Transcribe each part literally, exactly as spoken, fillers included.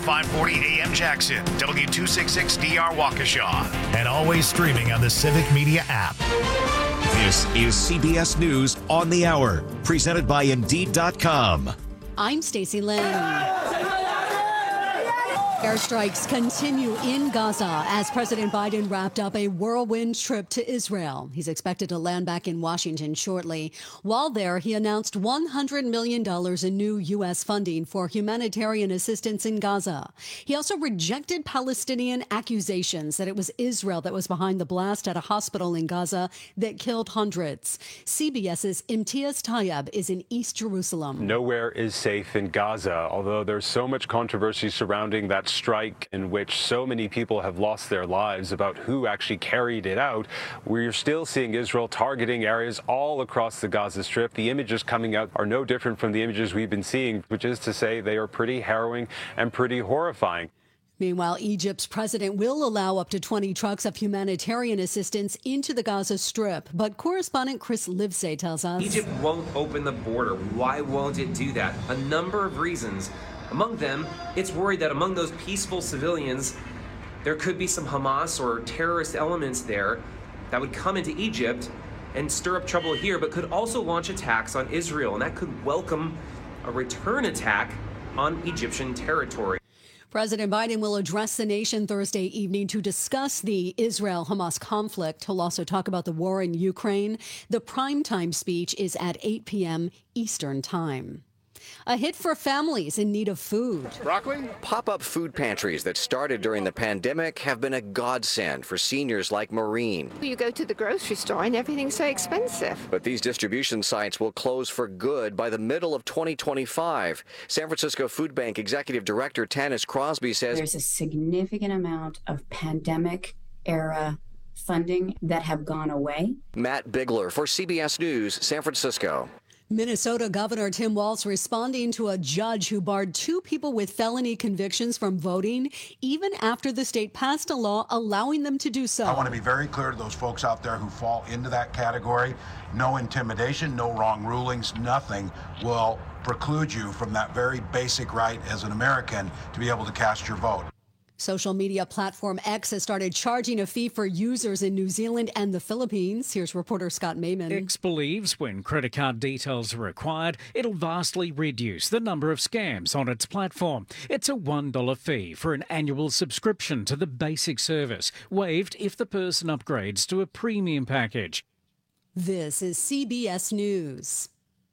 five forty A M Jackson, W two sixty-six D R Waukesha, and always streaming on the Civic Media app. This is C B S News on the Hour, presented by Indeed dot com. I'm Stacey Lynn. Airstrikes continue in Gaza as President Biden wrapped up a whirlwind trip to Israel. He's expected to land back in Washington shortly. While there, he announced one hundred million dollars in new U S funding for humanitarian assistance in Gaza. He also rejected Palestinian accusations that it was Israel that was behind the blast at a hospital in Gaza that killed hundreds. CBS's Imtiaz Tayeb is in East Jerusalem. Nowhere is safe in Gaza, although there's so much controversy surrounding that strike in which so many people have lost their lives about who actually carried it out. We're still seeing Israel targeting areas all across the Gaza Strip. The images coming out are no different from the images we've been seeing, which is to say they are pretty harrowing and pretty horrifying. Meanwhile, Egypt's president will allow up to twenty trucks of humanitarian assistance into the Gaza Strip. But correspondent Chris Livesay tells us Egypt won't open the border. Why won't it do that? A number of reasons. Among them, it's worried that among those peaceful civilians, there could be some Hamas or terrorist elements there that would come into Egypt and stir up trouble here, but could also launch attacks on Israel, and that could welcome a return attack on Egyptian territory. President Biden will address the nation Thursday evening to discuss the Israel-Hamas conflict. He'll also talk about the war in Ukraine. The primetime speech is at eight p.m. Eastern Time. A hit for families in need of food. Broccoli? Pop-up food pantries that started during the pandemic have been a godsend for seniors like Maureen. You go to the grocery store and everything's so expensive. But these distribution sites will close for good by the middle of twenty twenty-five. San Francisco Food Bank Executive Director Tanis Crosby says there's a significant amount of pandemic-era funding that have gone away. Matt Bigler for C B S News, San Francisco. Minnesota Governor Tim Walz responding to a judge who barred two people with felony convictions from voting, even after the state passed a law allowing them to do so. I want to be very clear to those folks out there who fall into that category. No intimidation, no wrong rulings, nothing will preclude you from that very basic right as an American to be able to cast your vote. Social media platform X has started charging a fee for users in New Zealand and the Philippines. Here's reporter Scott Mayman. X believes when credit card details are required, it'll vastly reduce the number of scams on its platform. It's a one dollar fee for an annual subscription to the basic service, waived if the person upgrades to a premium package. This is C B S News.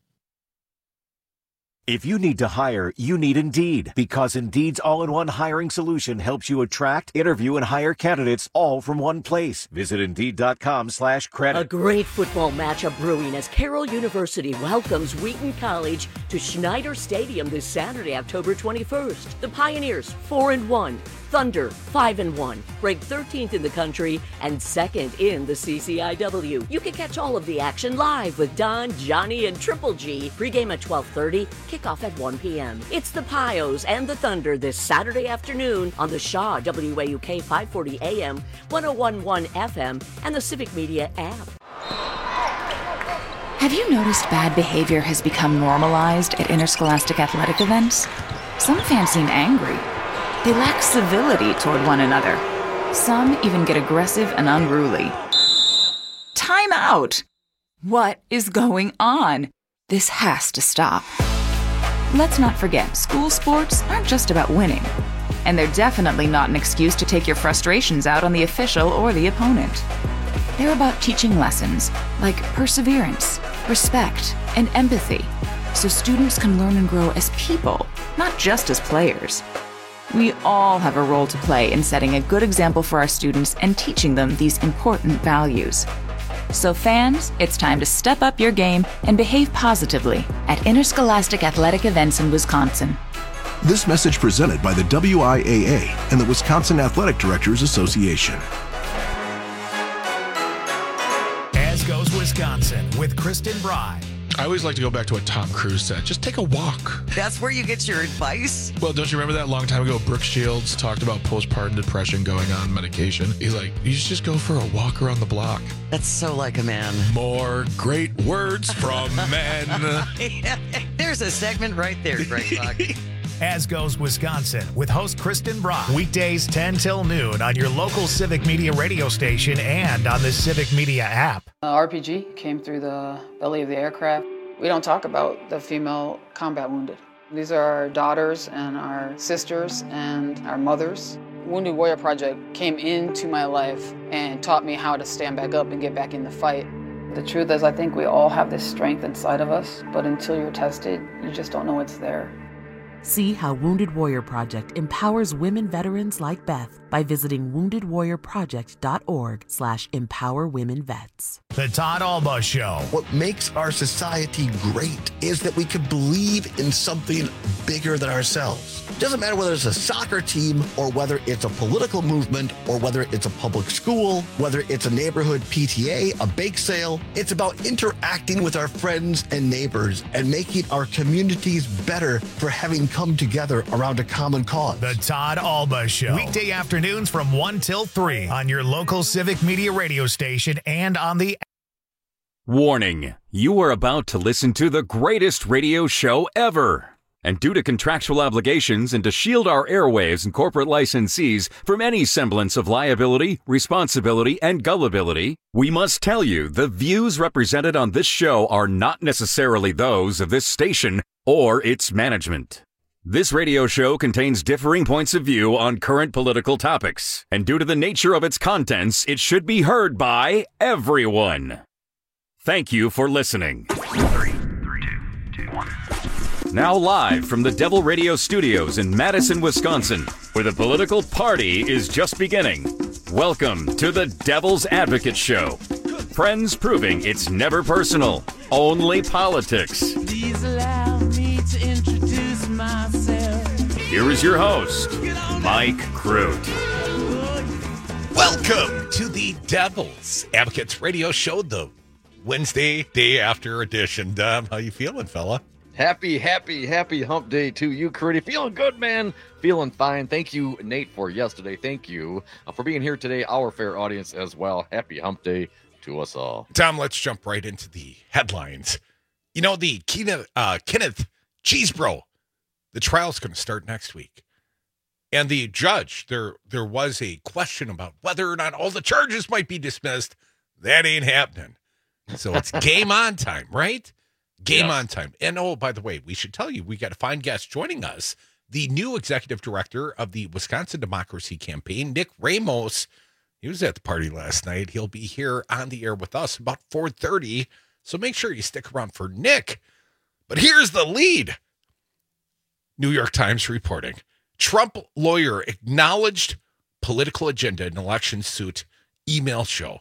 If you need to hire, you need Indeed, because Indeed's all-in-one hiring solution helps you attract, interview, and hire candidates all from one place. Visit Indeed.com slash credit. A great football matchup brewing as Carroll University welcomes Wheaton College to Schneider Stadium this Saturday, October twenty-first. The Pioneers, four and one. Thunder, five and one, ranked thirteenth in the country and second in the C C I W. You can catch all of the action live with Don, Johnny, and Triple G. Pregame at twelve thirty, kickoff at one p.m. It's the Pios and the Thunder this Saturday afternoon on the Shaw W A U K five forty A M, one oh one point one F M, and the Civic Media app. Have you noticed bad behavior has become normalized at interscholastic athletic events? Some fans seem angry. They lack civility toward one another. Some even get aggressive and unruly. Time out! What is going on? This has to stop. Let's not forget, school sports aren't just about winning. And they're definitely not an excuse to take your frustrations out on the official or the opponent. They're about teaching lessons like perseverance, respect, and empathy, so students can learn and grow as people, not just as players. We all have a role to play in setting a good example for our students and teaching them these important values. So fans, it's time to step up your game and behave positively at interscholastic athletic events in Wisconsin. This message presented by the W I A A and the Wisconsin Athletic Directors Association. As goes Wisconsin with Kristen Bry. I always like to go back to a Tom Cruise set. Just take a walk. That's where you get your advice? Well, don't you remember that long time ago, Brooke Shields talked about postpartum depression going on medication? He's like, you should just go for a walk around the block. That's so like a man. More great words from men. There's a segment right there, Greg Buck. As Goes Wisconsin with host Kristen Brock. Weekdays ten till noon on your local Civic Media radio station and on the Civic Media app. Uh, R P G came through the belly of the aircraft. We don't talk about the female combat wounded. These are our daughters and our sisters and our mothers. Wounded Warrior Project came into my life and taught me how to stand back up and get back in the fight. The truth is, I think we all have this strength inside of us, but until you're tested, you just don't know it's there. See how Wounded Warrior Project empowers women veterans like Beth by visiting wounded warrior project dot org slash empower women vets. The Todd Alba Show. What makes our society great is that we can believe in something bigger than ourselves. It doesn't matter whether it's a soccer team or whether it's a political movement or whether it's a public school, whether it's a neighborhood P T A, a bake sale. It's about interacting with our friends and neighbors and making our communities better for having come together around a common cause. The Todd Alba Show. Weekday afternoons from one till three on your local Civic Media radio station and on the Warning, you are about to listen to the greatest radio show ever. And due to contractual obligations and to shield our airwaves and corporate licensees from any semblance of liability, responsibility, and gullibility, we must tell you the views represented on this show are not necessarily those of this station or its management. This radio show contains differing points of view on current political topics, and due to the nature of its contents, it should be heard by everyone. Thank you for listening. Three, three, two, two, one. Now live from the Devil Radio Studios in Madison, Wisconsin, where the political party is just beginning. Welcome to the Devil's Advocate Show. Friends proving it's never personal, only politics. Please allow me to introduce myself. Here is your host, Mike Crute. Welcome to the Devil's Advocates Radio Show, the Wednesday day after edition. Dom, how you feeling, fella? Happy, happy, happy hump day to you, Curdy. Feeling good, man. Feeling fine. Thank you, Nate, for yesterday. Thank you uh, for being here today, our fair audience as well. Happy hump day to us all. Tom, let's jump right into the headlines. You know, the Kenneth, uh, Kenneth Chesebro, the trial's going to start next week. And the judge, there, there was a question about whether or not all the charges might be dismissed. That ain't happening. So it's game on time, right? Game yes. on time. And oh, by the way, we should tell you, we got a fine guest joining us, the new executive director of the Wisconsin Democracy Campaign, Nick Ramos. He was at the party last night. He'll be here on the air with us about four thirty. So make sure you stick around for Nick. But here's the lead. New York Times reporting. Trump lawyer acknowledged political agenda in election suit email show.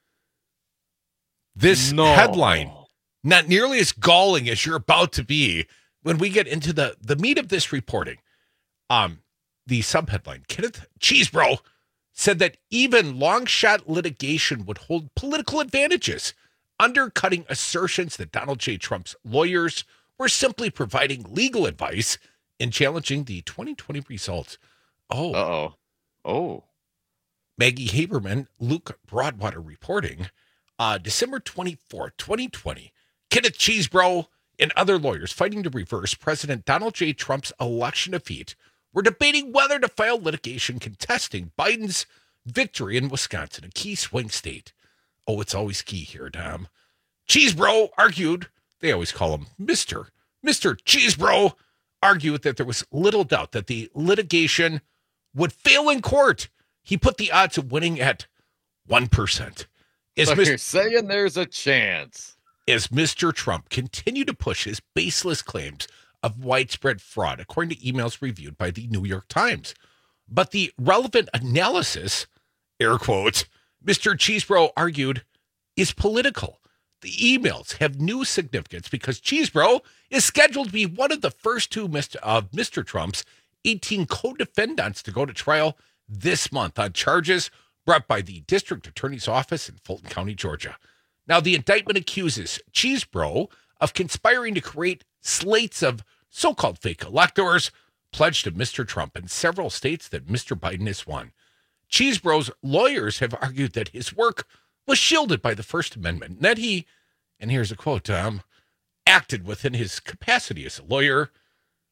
This no. headline, not nearly as galling as you're about to be when we get into the, the meat of this reporting. Um, the subheadline, Kenneth Chesebro said that even long shot litigation would hold political advantages, undercutting assertions that Donald J. Trump's lawyers were simply providing legal advice in challenging the twenty twenty results. Oh. Uh-oh. Oh. Maggie Haberman, Luke Broadwater reporting. Uh, December twenty-fourth, twenty twenty, Kenneth Chesebro and other lawyers fighting to reverse President Donald J. Trump's election defeat were debating whether to file litigation contesting Biden's victory in Wisconsin, a key swing state. Oh, it's always key here, Tom. Chesebro argued, they always call him Mister Mister Chesebro, argued that there was little doubt that the litigation would fail in court. He put the odds of winning at one percent. Is so Mister you're saying there's a chance. As Mister Trump continued to push his baseless claims of widespread fraud, according to emails reviewed by the New York Times. But the relevant analysis, air quotes, Mister Chesebro argued, is political. The emails have new significance because Chesebro is scheduled to be one of the first two of Mister Trump's eighteen co-defendants to go to trial this month on charges brought by the district attorney's office in Fulton County, Georgia. Now, the indictment accuses Chesebro of conspiring to create slates of so-called fake electors pledged to Mister Trump in several states that Mister Biden has won. Chesebro's lawyers have argued that his work was shielded by the First Amendment, and that he, and here's a quote, um, acted within his capacity as a lawyer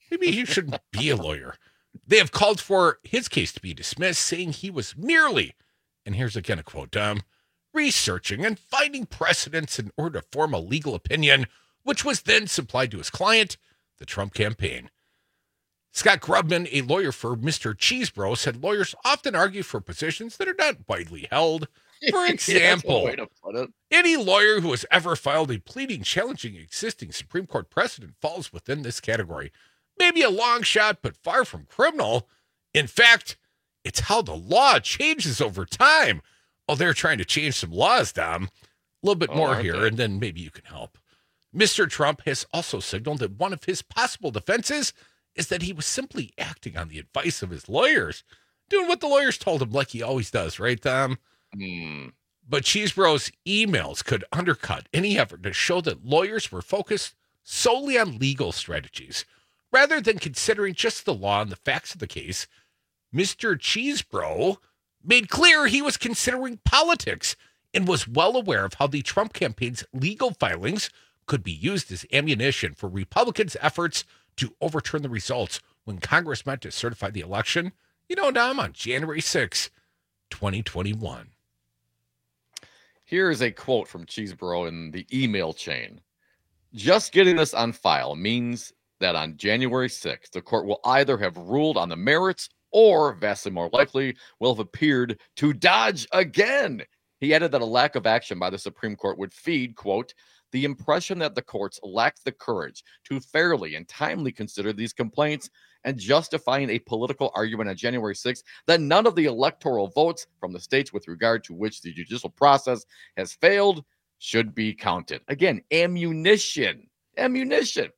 Maybe he shouldn't be a lawyer. They have called for his case to be dismissed, saying he was merely, and here's again a quote, um, researching and finding precedents in order to form a legal opinion, which was then supplied to his client, the Trump campaign. Scott Grubman, a lawyer for Mister Cheesebro, said lawyers often argue for positions that are not widely held. For example, yeah, that's one way to put it. Any lawyer who has ever filed a pleading challenging existing Supreme Court precedent falls within this category. Maybe a long shot, but far from criminal. In fact, it's how the law changes over time. Oh, they're trying to change some laws, Dom. A little bit Oh, more aren't here, they? and then maybe you can help. Mister Trump has also signaled that one of his possible defenses is that he was simply acting on the advice of his lawyers, doing what the lawyers told him like he always does, right, Dom? Hmm. But Cheesebro's emails could undercut any effort to show that lawyers were focused solely on legal strategies. Rather than considering just the law and the facts of the case, Mister Cheesebro made clear he was considering politics and was well aware of how the Trump campaign's legal filings could be used as ammunition for Republicans' efforts to overturn the results when Congress met to certify the election, you know, Dom, on January sixth, twenty twenty-one. Here is a quote from Cheesebro in the email chain. Just getting this on file means that on January sixth, the court will either have ruled on the merits or, vastly more likely, will have appeared to dodge again. He added that a lack of action by the Supreme Court would feed, quote, the impression that the courts lacked the courage to fairly and timely consider these complaints and justifying a political argument on January sixth that none of the electoral votes from the states with regard to which the judicial process has failed should be counted. Again, ammunition, ammunition.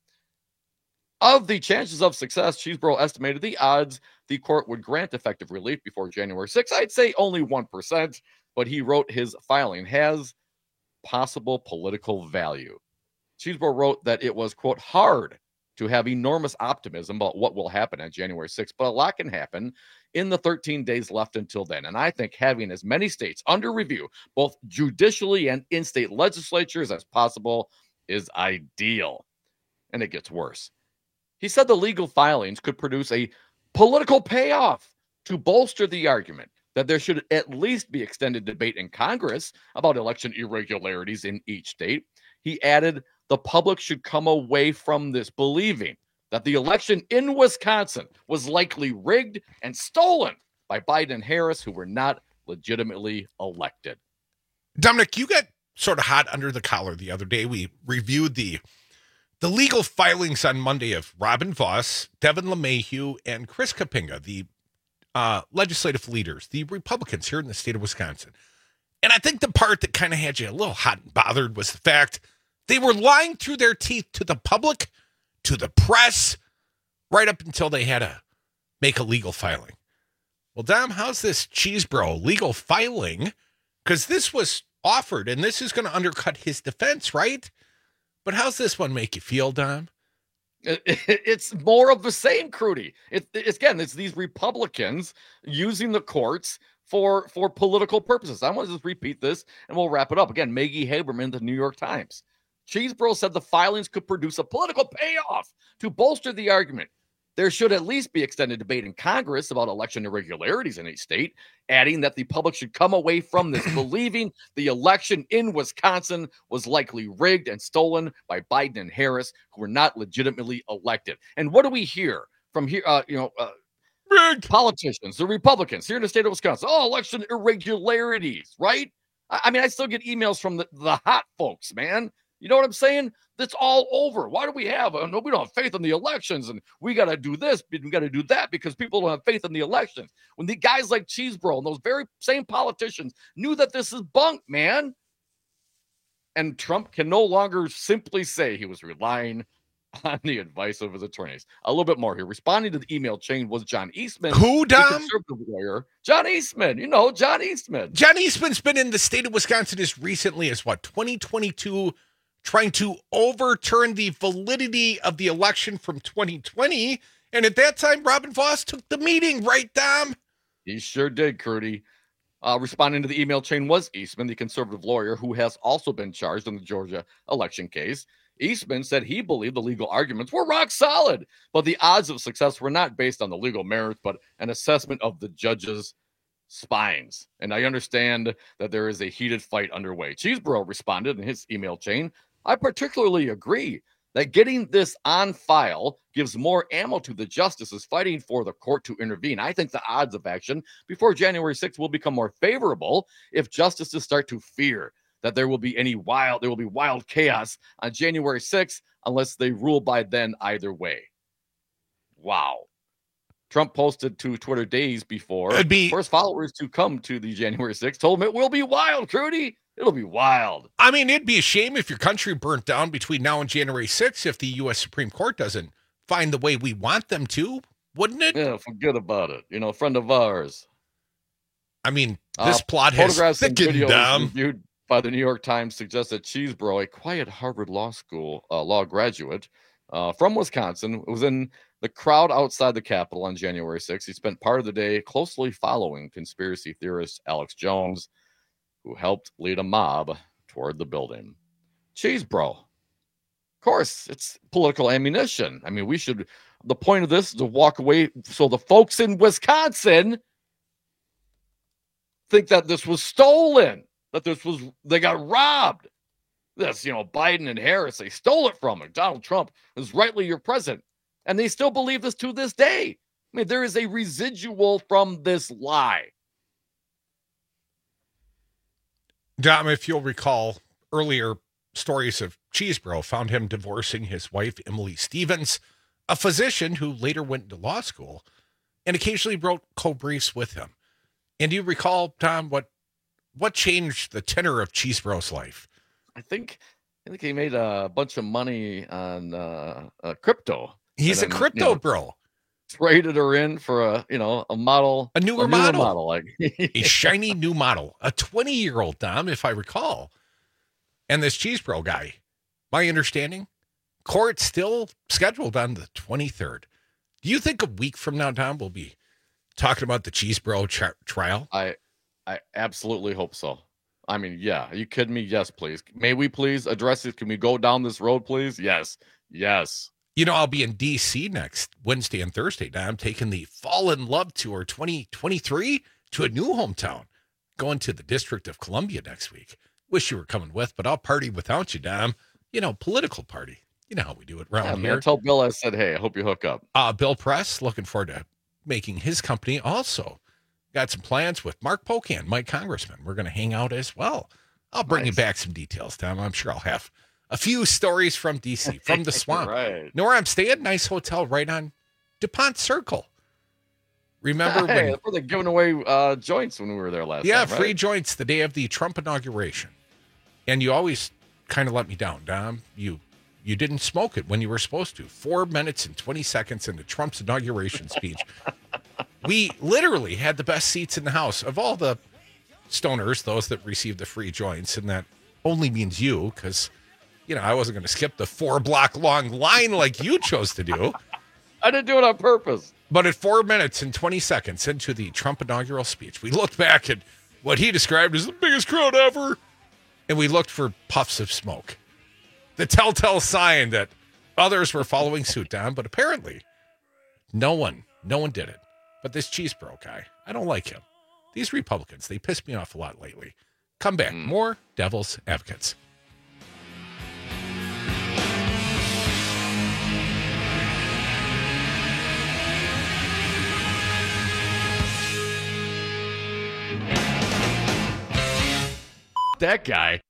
Of the chances of success, Cheesebro estimated the odds the court would grant effective relief before January sixth. I'd say only one percent, but he wrote his filing has possible political value. Cheesebro wrote that it was, quote, hard to have enormous optimism about what will happen on January sixth, but a lot can happen in the thirteen days left until then. And I think having as many states under review, both judicially and in state legislatures as possible, is ideal. And it gets worse. He said the legal filings could produce a political payoff to bolster the argument that there should at least be extended debate in Congress about election irregularities in each state. He added the public should come away from this believing that the election in Wisconsin was likely rigged and stolen by Biden and Harris, who were not legitimately elected. Dominic, you got sort of hot under the collar the other day. We reviewed the the legal filings on Monday of Robin Voss, Devin LeMahieu, and Chris Kapinga, the uh, legislative leaders, the Republicans here in the state of Wisconsin. And I think the part that kind of had you a little hot and bothered was the fact they were lying through their teeth to the public, to the press, right up until they had to make a legal filing. Well, Dom, how's this Cheesebro legal filing? Because this was offered, and this is going to undercut his defense, right? But how's this one make you feel, Dom? It's more of the same, Crudy. It, it's again, it's these Republicans using the courts for for political purposes. I want to just repeat this, and we'll wrap it up. Again, Maggie Haberman, the New York Times. Cheesebro said the filings could produce a political payoff to bolster the argument. There should at least be extended debate in Congress about election irregularities in each state, adding that the public should come away from this believing the election in Wisconsin was likely rigged and stolen by Biden and Harris, who were not legitimately elected. And what do we hear from here? Uh, you know, uh, politicians, the Republicans here in the state of Wisconsin. Oh, election irregularities, right? I, I mean, I still get emails from the, the hot folks, man. You know what I'm saying? That's all over. Why do we have? Uh, no, we don't have faith in the elections, and we got to do this, we got to do that because people don't have faith in the elections. When the guys like Cheesebro and those very same politicians knew that this is bunk, man. And Trump can no longer simply say he was relying on the advice of his attorneys. A little bit more here. Responding to the email chain was John Eastman. Who, Dom? the conservative lawyer. John Eastman. You know, John Eastman. John Eastman's been in the state of Wisconsin as recently as, what, twenty twenty-two, trying to overturn the validity of the election from twenty twenty. And at that time, Robin Voss took the meeting, right, Dom? He sure did, Crudy. Uh, responding to the email chain was Eastman, the conservative lawyer who has also been charged in the Georgia election case. Eastman said he believed the legal arguments were rock solid, but the odds of success were not based on the legal merits, but an assessment of the judge's spines. And I understand that there is a heated fight underway. Cheesebro responded in his email chain, I particularly agree that getting this on file gives more ammo to the justices fighting for the court to intervene. I think the odds of action before January sixth will become more favorable if justices start to fear that there will be any wild, there will be wild chaos on January sixth unless they rule by then either way. Wow. Trump posted to Twitter days before It'd be, for his followers to come to the January sixth, told him it will be wild, Crudy. It'll be wild. I mean, it'd be a shame if your country burnt down between now and January sixth if the U S Supreme Court doesn't find the way we want them to, wouldn't it? Yeah, forget about it. You know, a friend of ours. I mean, this uh, plot has photographs and thickened videos them. reviewed by the New York Times suggest that Cheesebro, a quiet Harvard Law School uh, law graduate uh, from Wisconsin, was in the crowd outside the Capitol on January sixth. He spent part of the day closely following conspiracy theorist Alex Jones, who helped lead a mob toward the building. Cheesebro. Of course, it's political ammunition. I mean, we should, the point of this is to walk away so the folks in Wisconsin think that this was stolen, that this was, they got robbed. This, you know, Biden and Harris, they stole it from him. Donald Trump is rightly your president. And they still believe this to this day. I mean, there is a residual from this lie. Dom, if you'll recall, earlier stories of Cheesebro found him divorcing his wife, Emily Stevens, a physician who later went to law school and occasionally wrote co-briefs with him. And do you recall, Tom, what what changed the tenor of Cheesebro's life? I think I think he made a bunch of money on uh, uh, crypto. He's then, a crypto you know, bro. Traded her in for a you know a model, a newer, a newer model, model like a shiny new model, a twenty-year-old Dom, if I recall. And this Cheesebro guy, my understanding, court still scheduled on the twenty-third. Do you think a week from now, Dom, we'll be talking about the Cheesebro tri- trial? I, I absolutely hope so. I mean, yeah. Are you kidding me? Yes, please. May we please address it? Can we go down this road, please? Yes, yes. You know, I'll be in D C next Wednesday and Thursday. Now I'm taking the Fall in Love Tour twenty twenty-three to a new hometown. Going to the District of Columbia next week. Wish you were coming with, but I'll party without you, Dom. You know, political party. You know how we do it around Yeah, here. man, tell Bill I said, hey, I hope you hook up. Uh, Bill Press, looking forward to making his company also. Got some plans with Mark Pocan, Mike Congressman. We're going to hang out as well. I'll bring nice. you back some details, Tom. I'm sure I'll have a few stories from D C, from the swamp. Right. Know where I'm staying? Nice hotel right on DuPont Circle. Remember hey, when were they giving away uh, joints when we were there last yeah, time, free right? joints the day of the Trump inauguration. And you always kind of let me down, Dom. You you didn't smoke it when you were supposed to. Four minutes and twenty seconds into Trump's inauguration speech. We literally had the best seats in the house of all the stoners, those that received the free joints, and that only means you, because, you know, I wasn't going to skip the four block long line like you chose to do. I didn't do it on purpose. But at four minutes and twenty seconds into the Trump inaugural speech, we looked back at what he described as the biggest crowd ever, and we looked for puffs of smoke. The telltale sign that others were following suit, Don, but apparently no one, no one did it. But this Cheesebro guy, I don't like him. These Republicans, they piss me off a lot lately. Come back. Mm. More Devil's Advocates. That guy.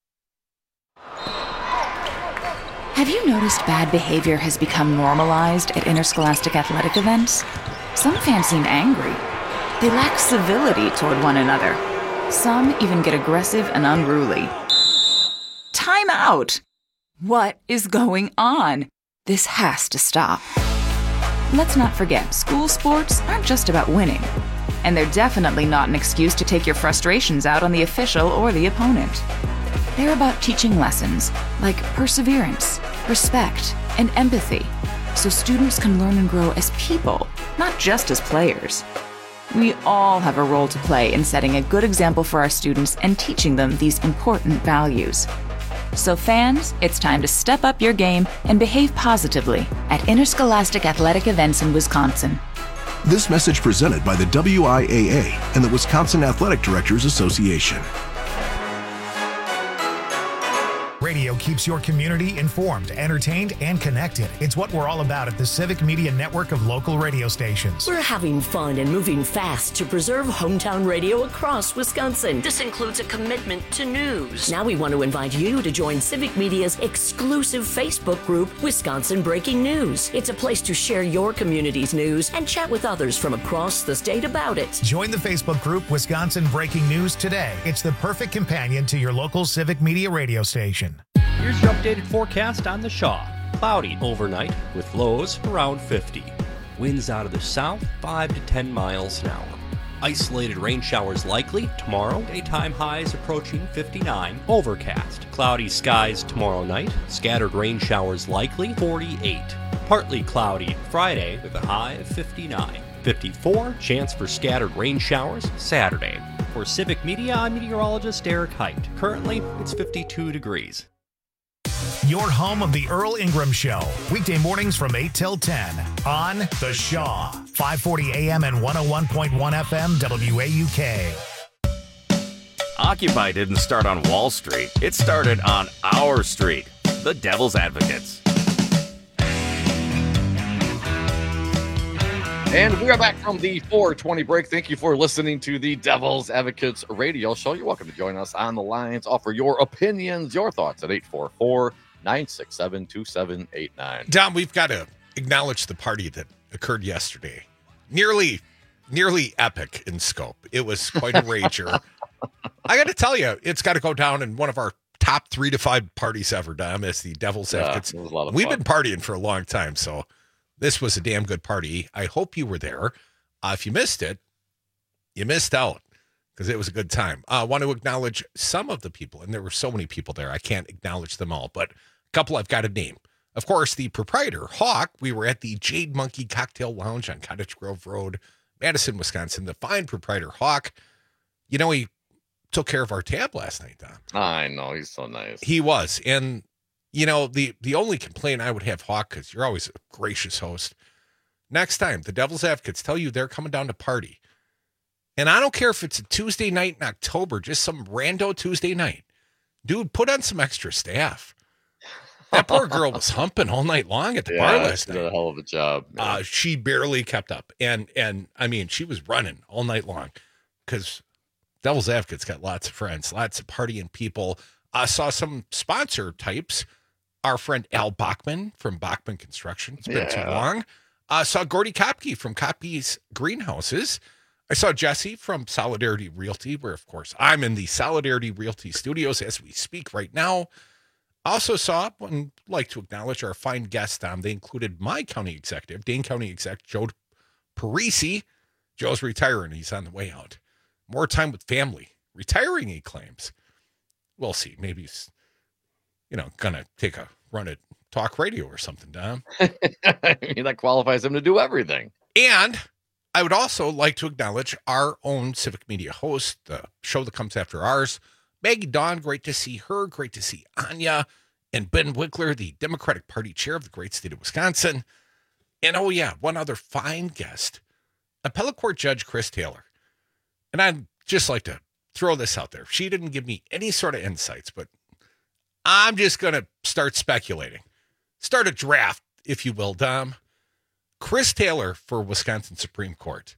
Have you noticed bad behavior has become normalized at interscholastic athletic events? Some fans seem angry. They lack civility toward one another. Some even get aggressive and unruly. Time out! What is going on? This has to stop. Let's not forget, school sports aren't just about winning. And they're definitely not an excuse to take your frustrations out on the official or the opponent. They're about teaching lessons like perseverance, respect, and empathy, so students can learn and grow as people, not just as players. We all have a role to play in setting a good example for our students and teaching them these important values. So fans, it's time to step up your game and behave positively at Interscholastic Athletic Events in Wisconsin. This message presented by the W I A A and the Wisconsin Athletic Directors Association. Radio keeps your community informed, entertained, and connected. It's what we're all about at the Civic Media Network of local radio stations. We're having fun and moving fast to preserve hometown radio across Wisconsin. This includes a commitment to news. Now we want to invite you to join Civic Media's exclusive Facebook group, Wisconsin Breaking News. It's a place to share your community's news and chat with others from across the state about it. Join the Facebook group Wisconsin Breaking News today. It's the perfect companion to your local Civic Media radio station. Here's your updated forecast on the Shaw. Cloudy overnight with lows around fifty. Winds out of the south five to ten miles an hour. Isolated rain showers likely tomorrow. Daytime highs approaching fifty-nine. Overcast. Cloudy skies tomorrow night. Scattered rain showers likely forty-eight. Partly cloudy Friday with a high of fifty-nine. fifty-four. Chance for scattered rain showers Saturday. For Civic Media, I'm meteorologist Eric Height. Currently, it's fifty-two degrees. Your home of the Earl Ingram Show. Weekday mornings from eight till ten on The Shaw. five forty A M and one oh one point one F M W A U K. Occupy didn't start on Wall Street. It started on our street, the Devil's Advocates. And we are back from the four twenty break. Thank you for listening to the Devil's Advocates radio show. You're welcome to join us on the lines. Offer your opinions, your thoughts at eight four four, nine six seven, two seven eight nine. Dom, we've got to acknowledge the party that occurred yesterday. Nearly, nearly epic in scope. It was quite a rager. I got to tell you, it's got to go down in one of our top three to five parties ever, Dom, as the Devil's Yeah, Advocates. it was a lot of We've fun. been partying for a long time, so this was a damn good party. I hope you were there. Uh, if you missed it, you missed out because it was a good time. I uh, want to acknowledge some of the people, and there were so many people there. I can't acknowledge them all, but a couple I've got to name. Of course, the proprietor, Hawk. We were at the Jade Monkey Cocktail Lounge on Cottage Grove Road, Madison, Wisconsin. The fine proprietor, Hawk. You know, he took care of our tab last night, Don. I know. He's so nice. He was. And, you know, the, the only complaint I would have, Hawk, because you're always a gracious host, next time the Devil's Advocates tell you they're coming down to party, and I don't care if it's a Tuesday night in October, just some rando Tuesday night, dude, put on some extra staff. That poor girl was humping all night long at the Yeah, bar last she night. did a hell of a job. man. Uh, she barely kept up. And, and I mean, she was running all night long because Devil's Advocates got lots of friends, lots of partying people. I saw some sponsor types. Our friend Al Bachman from Bachman Construction. It's been Yeah. too long. I saw Gordy Kopke from Kopke's Greenhouses. I saw Jesse from Solidarity Realty, where, of course, I'm in the Solidarity Realty studios as we speak right now. I also saw and like to acknowledge our fine guests. Um, they included my county executive, Dane County Exec Joe Parisi. Joe's retiring. He's on the way out. More time with family. Retiring, he claims. We'll see. Maybe he's, you know, going to take a run at talk radio or something, Dom. I mean, that qualifies him to do everything. And I would also like to acknowledge our own Civic Media host, the show that comes after ours, Maggie Dawn. Great to see her. Great to see Anya and Ben Wickler, the Democratic Party chair of the great state of Wisconsin. And oh, yeah, one other fine guest, appellate court judge Chris Taylor. And I'd just like to throw this out there. She didn't give me any sort of insights, but I'm just going to start speculating. Start a draft, if you will, Dom. Chris Taylor for Wisconsin Supreme Court.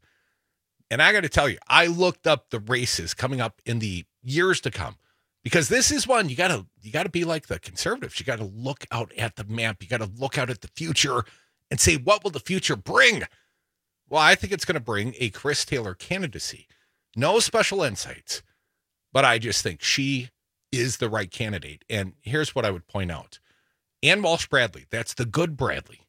And I got to tell you, I looked up the races coming up in the years to come, because this is one you got to you got to be like the conservatives. You got to look out at the map. You got to look out at the future and say, what will the future bring? Well, I think it's going to bring a Chris Taylor candidacy. No special insights, but I just think she is the right candidate. And here's what I would point out. Ann Walsh Bradley, that's the good Bradley,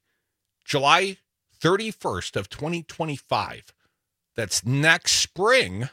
July thirty-first of twenty twenty-five. That's next spring.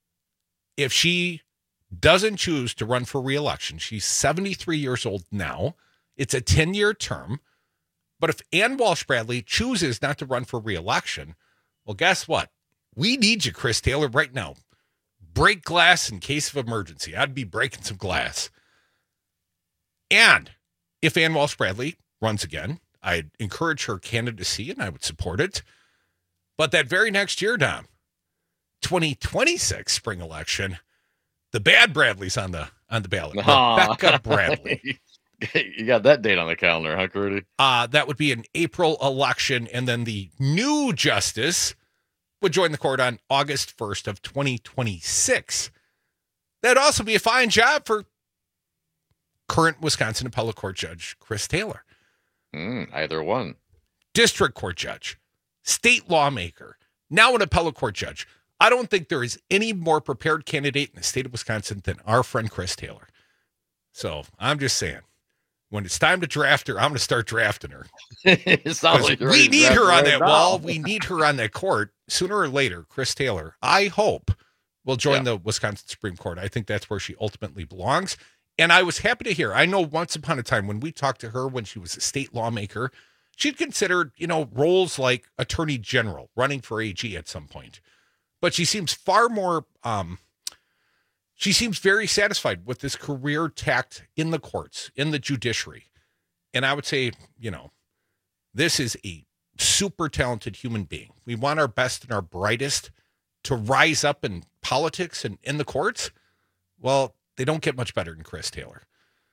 If she doesn't choose to run for re-election, she's seventy-three years old now. It's a ten-year term. But if Ann Walsh Bradley chooses not to run for re-election, well, guess what? We need you, Chris Taylor, right now. Break glass in case of emergency. I'd be breaking some glass. And if Ann Walsh Bradley runs again, I'd encourage her candidacy and I would support it. But that very next year, Dom, twenty twenty-six spring election, the bad Bradley's on the on the ballot. Aw. Rebecca Bradley. You got that date on the calendar, huh, Crudy? Uh, that would be an April election, and then the new justice would join the court on August first of twenty twenty-six. That'd also be a fine job for current Wisconsin Appellate Court Judge Chris Taylor. Mm, either one. District Court Judge, state lawmaker, now an Appellate Court Judge. I don't think there is any more prepared candidate in the state of Wisconsin than our friend Chris Taylor. So I'm just saying, when it's time to draft her, I'm going to start drafting her. like we need her on right that now. wall. We need her on that court sooner or later. Chris Taylor, I hope, will join Yeah. the Wisconsin Supreme Court. I think that's where she ultimately belongs. And I was happy to hear. I know once upon a time when we talked to her when she was a state lawmaker, she'd considered, you know, roles like attorney general, running for A G at some point. But she seems far more, um, she seems very satisfied with this career tact in the courts, in the judiciary. And I would say, you know, this is a super talented human being. We want our best and our brightest to rise up in politics and in the courts. Well, they don't get much better than Chris Taylor.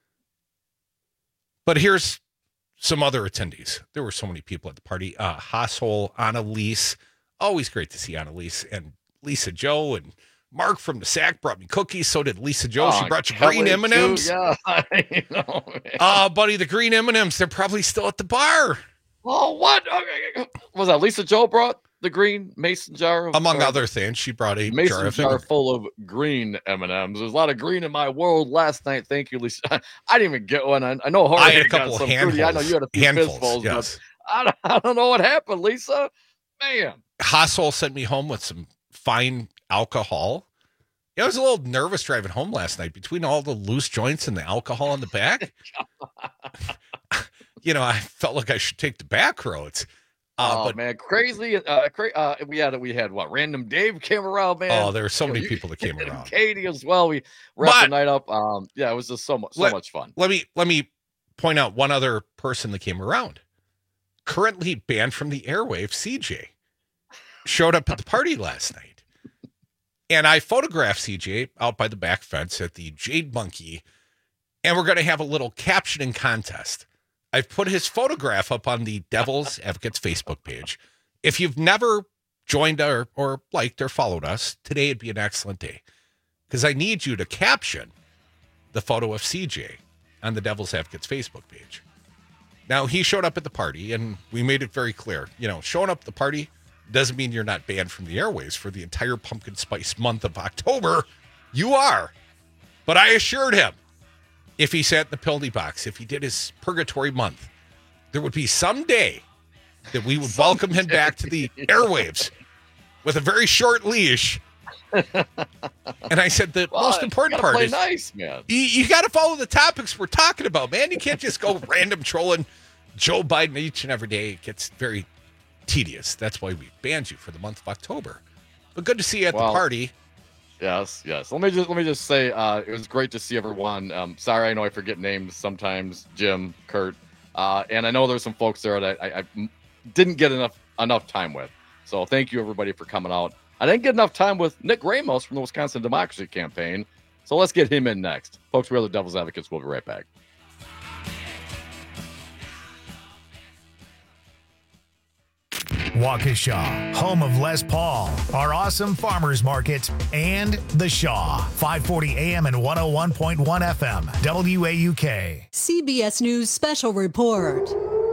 But here's some other attendees. There were so many people at the party. Uh, Hosshole, Annalise. Always great to see Annalise and Lisa Joe and Mark from the S A C brought me cookies. So did Lisa Joe. Oh, she brought you Kelly green M and M's. too, Yeah, I know, man. Oh, buddy, the green M and M's. They're probably still at the bar. Oh, what? Okay. Was that Lisa Joe brought the green mason jar? Of, Among or other things, she brought a mason jar jar, of full of green M and M's. There's a lot of green in my world last night. Thank you, Lisa. I didn't even get one. I, I know Jorge I had a got couple some. handfuls. Fruity. I know you had a few handfuls, fistfuls, yes. but I don't, I don't know what happened, Lisa. Man. Hosshole sent me home with some fine alcohol. Yeah, I was a little nervous driving home last night between all the loose joints and the alcohol in the back. You know, I felt like I should take the back roads. Uh, oh but, man, crazy! Uh, cra- uh, we had we had what? Random Dave came around, man. Oh, there were so You know, many you- people that came around. Katie as well. We wrapped But- the night up. Um, yeah, it was just so much so Let- much fun. Let me let me point out one other person that came around. Currently banned from the airwaves, C J showed up at the party last night, and I photographed C J out by the back fence at the Jade Monkey, and we're going to have a little captioning contest. I've put his photograph up on the Devil's Advocates Facebook page. If you've never joined or, or liked or followed us, today would be an excellent day because I need you to caption the photo of C J on the Devil's Advocates Facebook page. Now, he showed up at the party, and we made it very clear. You know, showing up at the party doesn't mean you're not banned from the airways for the entire pumpkin spice month of October. You are. But I assured him, if he sat in the penalty box, if he did his purgatory month, there would be some day that we would welcome him back to the airwaves with a very short leash. And I said the Well, most you important gotta part play is nice, man. you, you got to follow the topics we're talking about, man. You can't just go random trolling Joe Biden each and every day. It gets very tedious. That's why we banned you for the month of October. But good to see you at Well, the party. Yes, yes. Let me just let me just say, uh, it was great to see everyone. Um, sorry, I know I forget names sometimes. Jim, Kurt, uh, and I know there's some folks there that I, I m- didn't get enough enough time with. So thank you everybody for coming out. I didn't get enough time with Nick Ramos from the Wisconsin Democracy Campaign. So let's get him in next, folks. We're the Devil's Advocates. We'll be right back. Waukesha, home of Les Paul, our awesome farmers market, and The Shaw, five forty A M and one oh one point one F M, W A U K. C B S News special report.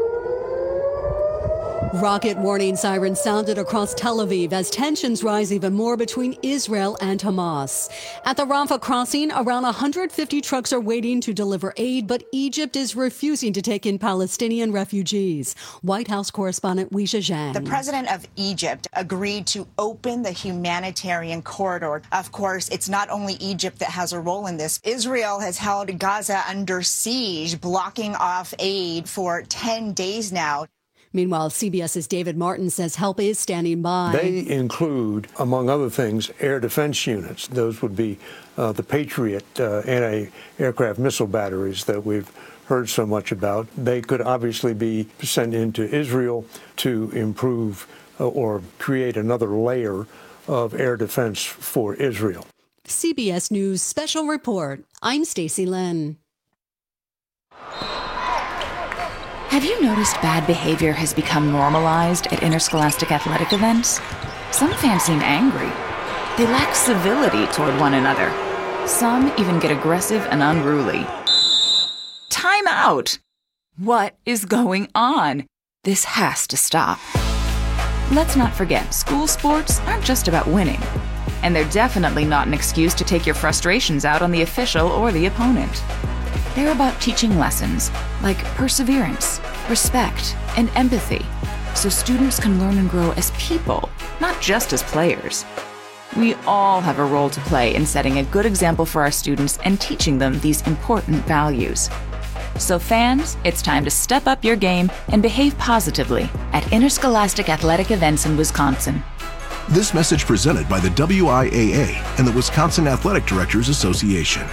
Rocket warning sirens sounded across Tel Aviv as tensions rise even more between Israel and Hamas. At the Rafah crossing, around one hundred fifty trucks are waiting to deliver aid, but Egypt is refusing to take in Palestinian refugees. White House correspondent Weisha Zhang. The president of Egypt agreed to open the humanitarian corridor. Of course, it's not only Egypt that has a role in this. Israel has held Gaza under siege, blocking off aid for ten days now. Meanwhile, CBS's David Martin says help is standing by. They include, among other things, air defense units. Those would be uh, the Patriot uh, anti-aircraft missile batteries that we've heard so much about. They could obviously be sent into Israel to improve uh, or create another layer of air defense for Israel. C B S News Special Report. I'm Stacey Lynn. Have you noticed bad behavior has become normalized at interscholastic athletic events? Some fans seem angry. They lack civility toward one another. Some even get aggressive and unruly. Time out! What is going on? This has to stop. Let's not forget, school sports aren't just about winning. And they're definitely not an excuse to take your frustrations out on the official or the opponent. They're about teaching lessons like perseverance, respect, and empathy, so students can learn and grow as people, not just as players. We all have a role to play in setting a good example for our students and teaching them these important values. So fans, it's time to step up your game and behave positively at interscholastic athletic events in Wisconsin. This message presented by the W I A A and the Wisconsin Athletic Directors Association.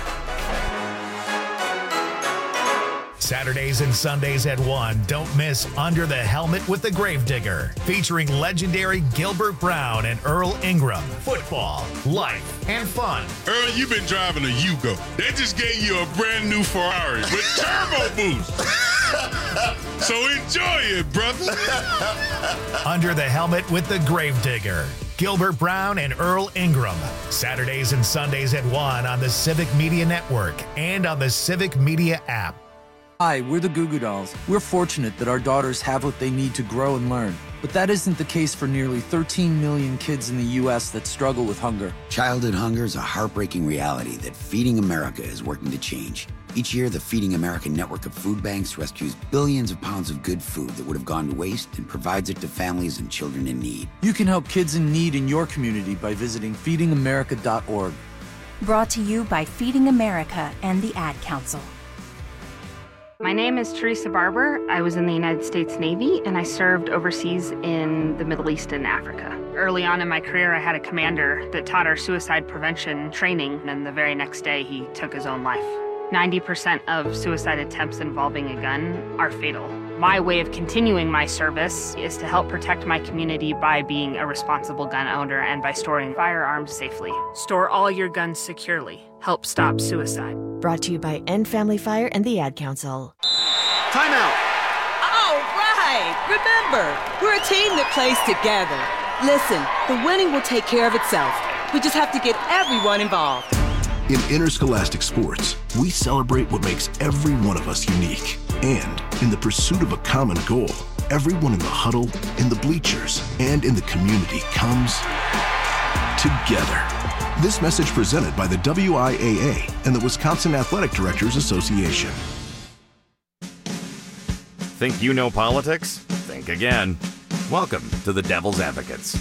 Saturdays and Sundays at one, don't miss Under the Helmet with the Gravedigger, featuring legendary Gilbert Brown and Earl Ingram. Football, life, and fun. Earl, you've been driving a Yugo. They just gave you a brand new Ferrari with turbo boost. So enjoy it, brother. Under the Helmet with the Gravedigger. Gilbert Brown and Earl Ingram. Saturdays and Sundays at one on the Civic Media Network and on the Civic Media app. Hi, we're the Goo Goo Dolls. We're fortunate that our daughters have what they need to grow and learn. But that isn't the case for nearly thirteen million kids in the U S that struggle with hunger. Childhood hunger is a heartbreaking reality that Feeding America is working to change. Each year, the Feeding America network of food banks rescues billions of pounds of good food that would have gone to waste and provides it to families and children in need. You can help kids in need in your community by visiting feeding america dot org. Brought to you by Feeding America and the Ad Council. My name is Teresa Barber. I was in the United States Navy and I served overseas in the Middle East and Africa. Early on in my career, I had a commander that taught our suicide prevention training, and the very next day he took his own life. ninety percent of suicide attempts involving a gun are fatal. My way of continuing my service is to help protect my community by being a responsible gun owner and by storing firearms safely. Store all your guns securely. Help stop suicide. Brought to you by End Family Fire and the Ad Council. Time out. All right. Remember, we're a team that plays together. Listen, the winning will take care of itself. We just have to get everyone involved. In interscholastic sports, we celebrate what makes every one of us unique. And in the pursuit of a common goal, everyone in the huddle, in the bleachers, and in the community comes together. This message presented by the W I A A and the Wisconsin Athletic Directors Association. Think you know politics? Think again. Welcome to the Devil's Advocates.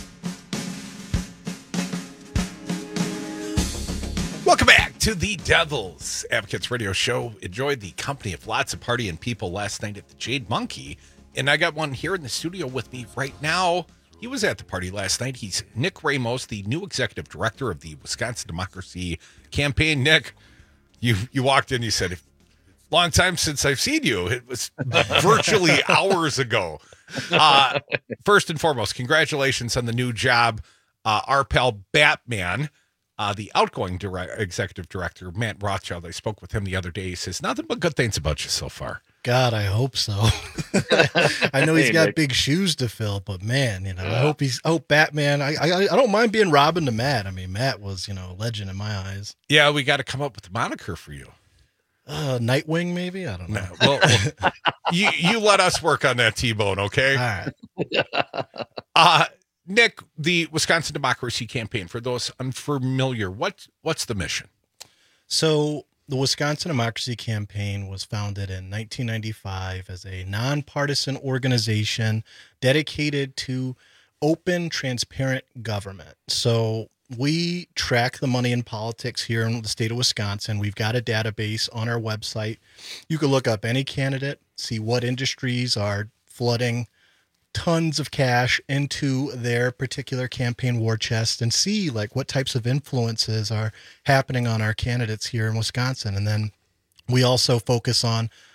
Welcome back to the Devil's Advocates Radio Show. Enjoyed the company of lots of partying people last night at the Jade Monkey. And I got one here in the studio with me right now. He was at the party last night. He's Nick Ramos, the new executive director of the Wisconsin Democracy Campaign. Nick, you, you walked in, you said, long time since I've seen you. It was virtually hours ago. Uh, first and foremost, congratulations on the new job. Uh, our pal Batman, uh, the outgoing direct, executive director, Matt Rothschild, I spoke with him the other day. He says nothing but good things about you so far. God, I hope so. I know he's Hey, got Nick. big shoes to fill, but man, you know, I hope he's, I hope Batman, I, I, I don't mind being Robin to Matt. I mean, Matt was, you know, a legend in my eyes. Yeah, we got to come up with a moniker for you. Uh, Nightwing, maybe? I don't know. Well, well, you, you let us work on that, T-Bone, okay? All right. Uh, Nick, the Wisconsin Democracy Campaign, for those unfamiliar, what what's the mission? So the Wisconsin Democracy Campaign was founded in nineteen ninety-five as a nonpartisan organization dedicated to open, transparent government. So we track the money in politics here in the state of Wisconsin. We've got a database on our website. You can look up any candidate, see what industries are flooding tons of cash into their particular campaign war chest, and see like what types of influences are happening on our candidates here in Wisconsin. And then we also focus on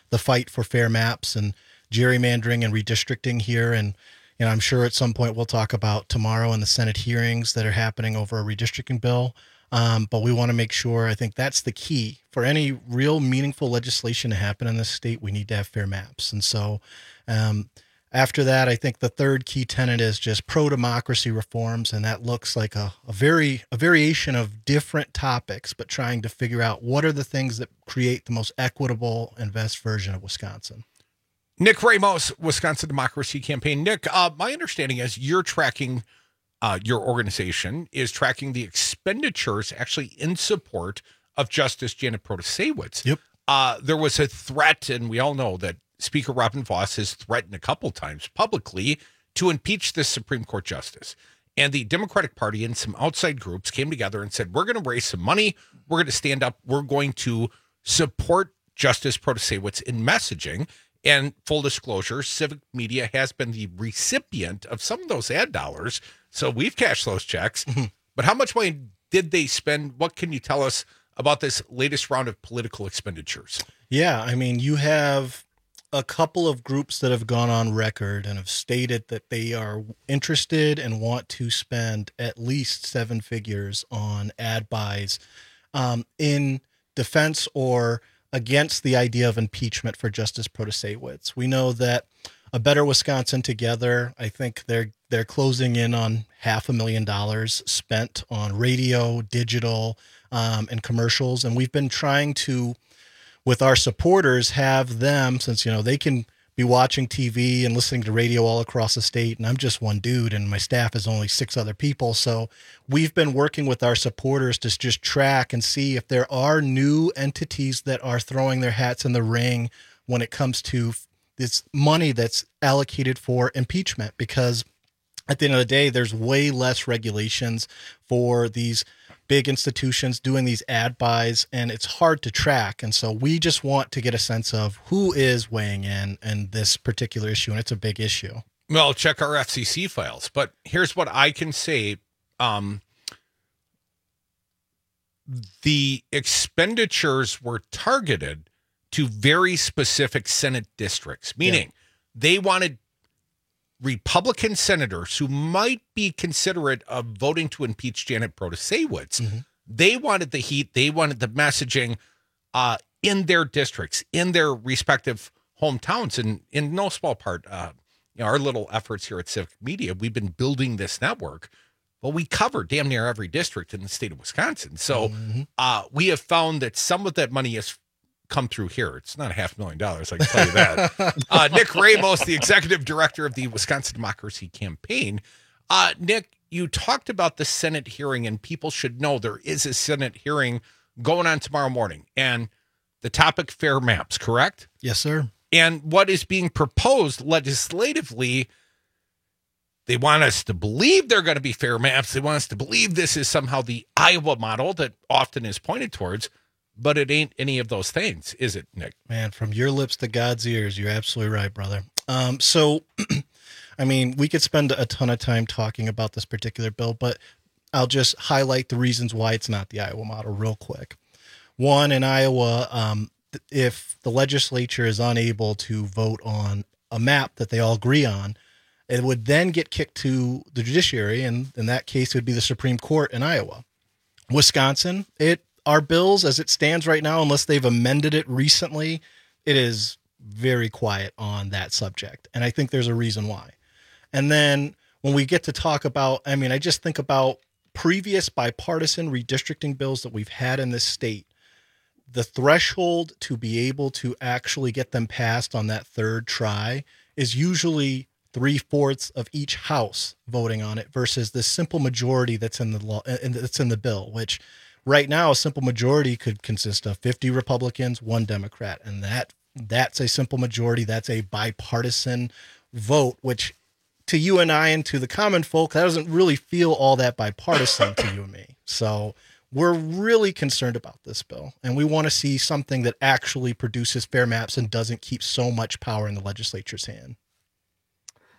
the fight for fair maps and gerrymandering and redistricting here. And, you know, I'm sure at some point we'll talk about tomorrow in the Senate hearings that are happening over a redistricting bill. Um, but we want to make sure, I think that's the key for any real meaningful legislation to happen in this state. We need to have fair maps. And so um, after that, I think the third key tenet is just pro-democracy reforms. And that looks like a, a very a variation of different topics, but trying to figure out what are the things that create the most equitable and best version of Wisconsin. Nick Ramos, Wisconsin Democracy Campaign. Nick, uh, my understanding is you're tracking Uh, your organization is tracking the expenditures actually in support of Justice Janet Protasiewicz. Yep. Uh, there was a threat, and we all know that Speaker Robin Vos has threatened a couple times publicly to impeach this Supreme Court justice. And the Democratic Party and some outside groups came together and said, we're going to raise some money. We're going to stand up. We're going to support Justice Protasiewicz in messaging. And full disclosure, Civic Media has been the recipient of some of those ad dollars. So we've cashed those checks. But how much money did they spend? What can you tell us about this latest round of political expenditures? Yeah, I mean, you have a couple of groups that have gone on record and have stated that they are interested and want to spend at least seven figures on ad buys um, in defense or against the idea of impeachment for Justice Protasiewicz. We know that A Better Wisconsin Together, I think they're they're closing in on half a million dollars spent on radio, digital, um, and commercials. And we've been trying to, with our supporters, have them, since, you know, they can be watching T V and listening to radio all across the state. And I'm just one dude and my staff is only six other people. So we've been working with our supporters to just track and see if there are new entities that are throwing their hats in the ring when it comes to this money that's allocated for impeachment, because at the end of the day, there's way less regulations for these big institutions doing these ad buys, and it's hard to track. And so we just want to get a sense of who is weighing in in this particular issue, and it's a big issue. Well, check our F C C files. But here's what I can say. Um, the expenditures were targeted to very specific Senate districts, meaning yeah. they wanted Republican senators who might be considerate of voting to impeach Janet Protasiewicz. Mm-hmm. They wanted the heat. They wanted the messaging uh, in their districts, in their respective hometowns. And in no small part, uh, you know, our little efforts here at Civic Media, we've been building this network. Well, we cover damn near every district in the state of Wisconsin. So mm-hmm. uh, we have found that some of that money is come through here. It's not a half million dollars, I can tell you that. uh, Nick Ramos, the executive director of the Wisconsin Democracy Campaign. Uh, Nick, you talked about the Senate hearing, and people should know there is a Senate hearing going on tomorrow morning, and the topic, fair maps, correct? Yes, sir. And what is being proposed legislatively, they want us to believe they're going to be fair maps. They want us to believe this is somehow the Iowa model that often is pointed towards. But it ain't any of those things, is it, Nick? Man, from your lips to God's ears, you're absolutely right, brother. Um, so, I mean, we could spend a ton of time talking about this particular bill, but I'll just highlight the reasons why it's not the Iowa model real quick. One, in Iowa, um, if the legislature is unable to vote on a map that they all agree on, it would then get kicked to the judiciary, and in that case, it would be the Supreme Court in Iowa. Wisconsin, it Our bills, as it stands right now, unless they've amended it recently, it is very quiet on that subject. And I think there's a reason why. And then when we get to talk about, I mean, I just think about previous bipartisan redistricting bills that we've had in this state. The threshold to be able to actually get them passed on that third try is usually three-fourths of each house voting on it versus the simple majority that's in the law, that's in the bill, which right now, a simple majority could consist of fifty Republicans, one Democrat, and that that's a simple majority. That's a bipartisan vote, which to you and I and to the common folk, that doesn't really feel all that bipartisan to you and me. So we're really concerned about this bill, and we want to see something that actually produces fair maps and doesn't keep so much power in the legislature's hand.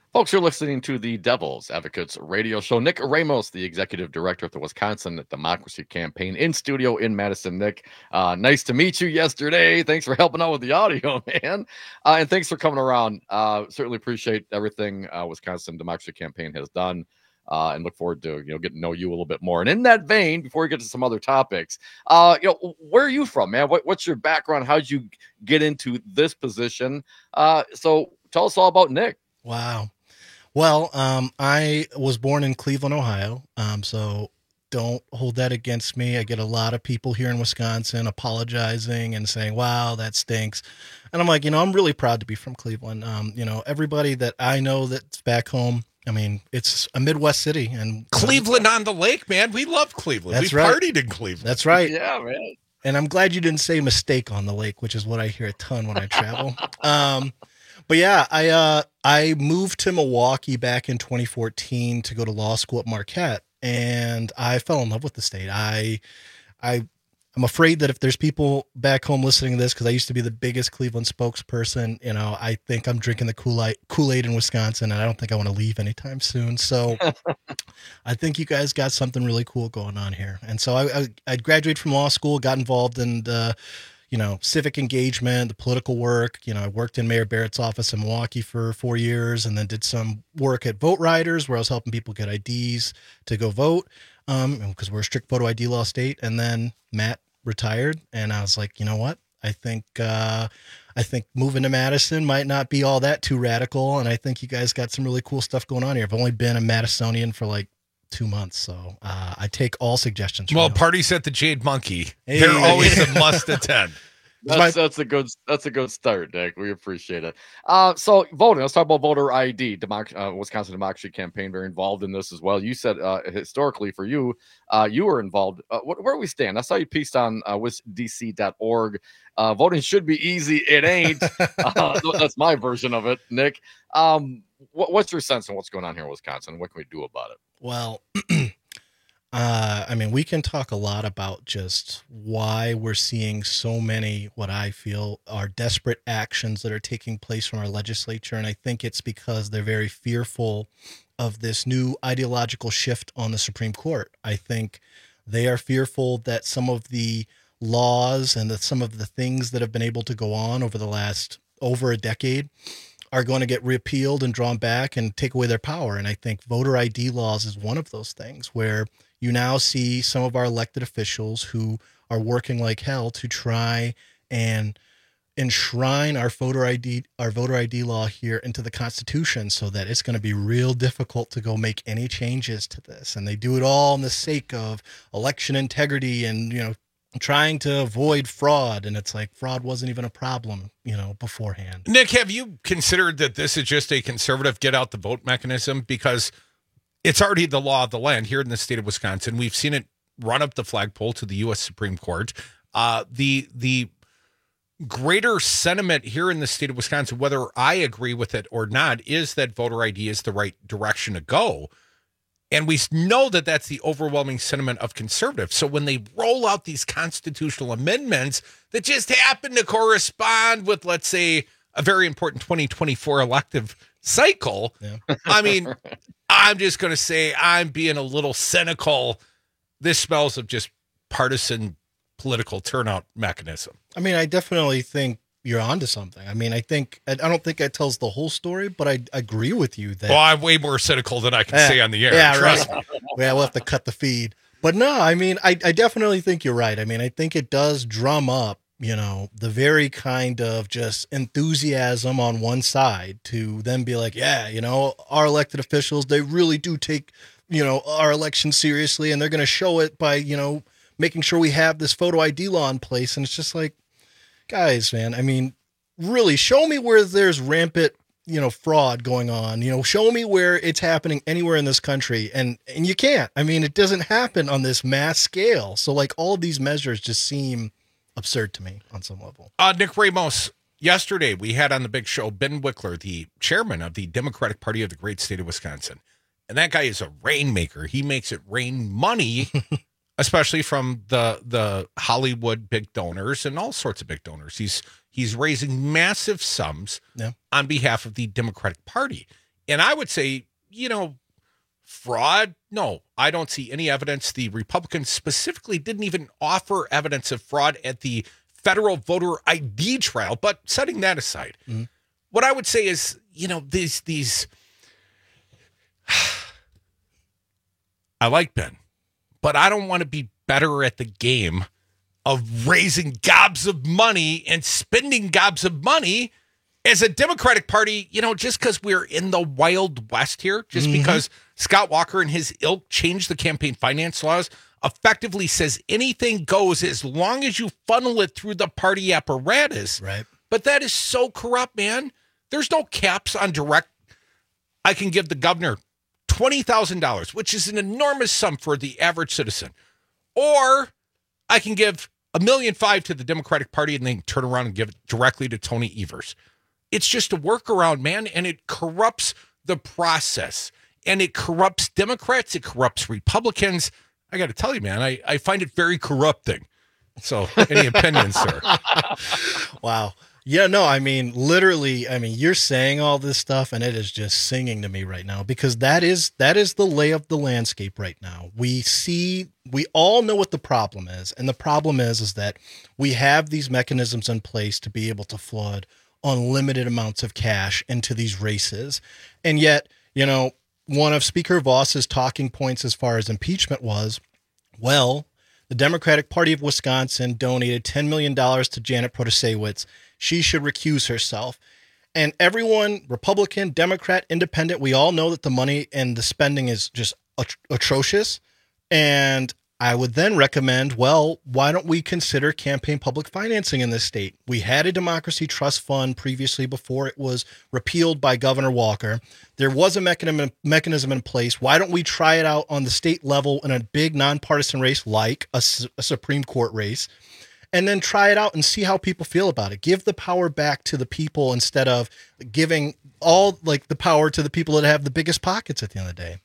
Folks, you're listening to the Devil's Advocates radio show. Nick Ramos, the executive director of the Wisconsin Democracy Campaign, in studio in Madison. Nick, uh, nice to meet you yesterday. Thanks for helping out with the audio, man. Uh, and thanks for coming around. Uh, certainly appreciate everything uh, Wisconsin Democracy Campaign has done. Uh, and look forward to, you know, getting to know you a little bit more. And in that vein, before we get to some other topics, uh, you know, where are you from, man? What, what's your background? How'd you get into this position? Uh, so tell us all about Nick. Wow. Well, um, I was born in Cleveland, Ohio. Um, so don't hold that against me. I get a lot of people here in Wisconsin apologizing and saying, wow, that stinks. And I'm like, you know, I'm really proud to be from Cleveland. Um, you know, everybody that I know that's back home, I mean, it's a Midwest city, and Cleveland on the lake, man. We love Cleveland. That's we right. partied in Cleveland. That's right. Yeah, man. And I'm glad you didn't say mistake on the lake, which is what I hear a ton when I travel. um, but yeah, I, uh, I moved to Milwaukee back in twenty fourteen to go to law school at Marquette, and I fell in love with the state. I, I, I'm afraid that if there's people back home listening to this, because I used to be the biggest Cleveland spokesperson, you know, I think I'm drinking the Kool-Aid, Kool-Aid in Wisconsin, and I don't think I want to leave anytime soon. So I think you guys got something really cool going on here. And so I, I, I graduated from law school, got involved in the, you know, civic engagement, the political work. You know, I worked in Mayor Barrett's office in Milwaukee for four years and then did some work at Vote Riders, where I was helping people get I Ds to go vote, um, because we're a strict photo I D law state. And then Matt retired, and I was like, you know what? I think uh, I think moving to Madison might not be all that too radical, and I think you guys got some really cool stuff going on here. I've only been a Madisonian for like two months, so uh, I take all suggestions. Well, from parties at the Jade Monkey. Hey. They're always a must attend. That's, that's a good that's a good start, Nick. We appreciate it. Uh, so voting. Let's talk about voter I D. Democ- uh, Wisconsin Democracy Campaign very involved in this as well. You said uh, historically for you, uh, you were involved. Uh, what, where do we stand? I saw you pieced on uh, wis d c dot org. Uh, voting should be easy. It ain't. uh, that's my version of it, Nick. Um, what, what's your sense on what's going on here in Wisconsin? What can we do about it? Well, Uh, I mean, we can talk a lot about just why we're seeing so many, what I feel are desperate actions that are taking place from our legislature. And I think it's because they're very fearful of this new ideological shift on the Supreme Court. I think they are fearful that some of the laws and that some of the things that have been able to go on over the last over a decade are going to get repealed and drawn back and take away their power. And I think voter I D laws is one of those things where you now see some of our elected officials who are working like hell to try and enshrine our voter I D, our voter I D law here into the Constitution, so that it's going to be real difficult to go make any changes to this. And they do it all in the sake of election integrity and, you know, trying to avoid fraud. And it's like fraud wasn't even a problem, you know, beforehand. Nick, have you considered that this is just a conservative get out the vote mechanism? Because it's already the law of the land here in the state of Wisconsin. We've seen it run up the flagpole to the U S Supreme Court. Uh, the the greater sentiment here in the state of Wisconsin, whether I agree with it or not, is that voter I D is the right direction to go. And we know that that's the overwhelming sentiment of conservatives. So when they roll out these constitutional amendments that just happen to correspond with, let's say, a very important twenty twenty-four elective cycle, yeah. I mean, I'm just going to say I'm being a little cynical. This smells of just partisan political turnout mechanism. I mean, I definitely think you're onto something. I mean, I think, I don't think it tells the whole story, but I agree with you that. Well, I'm way more cynical than I can uh, say on the air. Yeah, trust right. me. Yeah, we'll have to cut the feed. But no, I mean, I, I definitely think you're right. I mean, I think it does drum up, you know, the very kind of just enthusiasm on one side to then be like, yeah, you know, our elected officials, they really do take, you know, our election seriously, and they're going to show it by, you know, making sure we have this photo I D law in place. And it's just like, guys, man, I mean, really show me where there's rampant, you know, fraud going on, you know, show me where it's happening anywhere in this country. And, and you can't, I mean, it doesn't happen on this mass scale. So like all of these measures just seem absurd to me on some level. Uh, Nick Ramos, yesterday we had on the big show, Ben Wickler, the chairman of the Democratic Party of the great state of Wisconsin. And that guy is a rainmaker. He makes it rain money, especially from the the Hollywood big donors and all sorts of big donors. He's he's raising massive sums yeah. on behalf of the Democratic Party. And I would say, you know, fraud, no, I don't see any evidence. The Republicans specifically didn't even offer evidence of fraud at the federal voter I D trial. But setting that aside, mm-hmm. what I would say is, you know, these, these, I like Ben, but I don't want to be better at the game of raising gobs of money and spending gobs of money as a Democratic Party, you know, just because we're in the Wild West here, just mm-hmm. because Scott Walker and his ilk changed the campaign finance laws, effectively says anything goes as long as you funnel it through the party apparatus. Right. But that is so corrupt, man. There's no caps on direct. I can give the governor twenty thousand dollars, which is an enormous sum for the average citizen. Or I can give a million five to the Democratic Party and then turn around and give it directly to Tony Evers. It's just a workaround, man, and it corrupts the process. And it corrupts Democrats. It corrupts Republicans. I got to tell you, man, I, I find it very corrupting. So any opinions, sir? Wow. Yeah, no, I mean, literally, I mean, you're saying all this stuff and it is just singing to me right now because that is that is the lay of the landscape right now. We see, we all know what the problem is. And the problem is, is that we have these mechanisms in place to be able to flood unlimited amounts of cash into these races. And yet, you know, one of Speaker Voss's talking points as far as impeachment was, well, the Democratic Party of Wisconsin donated ten million dollars to Janet Protasiewicz. She should recuse herself. And everyone, Republican, Democrat, Independent, we all know that the money and the spending is just at- atrocious. And I would then recommend, well, why don't we consider campaign public financing in this state? We had a democracy trust fund previously before it was repealed by Governor Walker. There was a mechanism mechanism in place. Why don't we try it out on the state level in a big nonpartisan race like a, a Supreme Court race, and then try it out and see how people feel about it? Give the power back to the people instead of giving all like the power to the people that have the biggest pockets at the end of the day.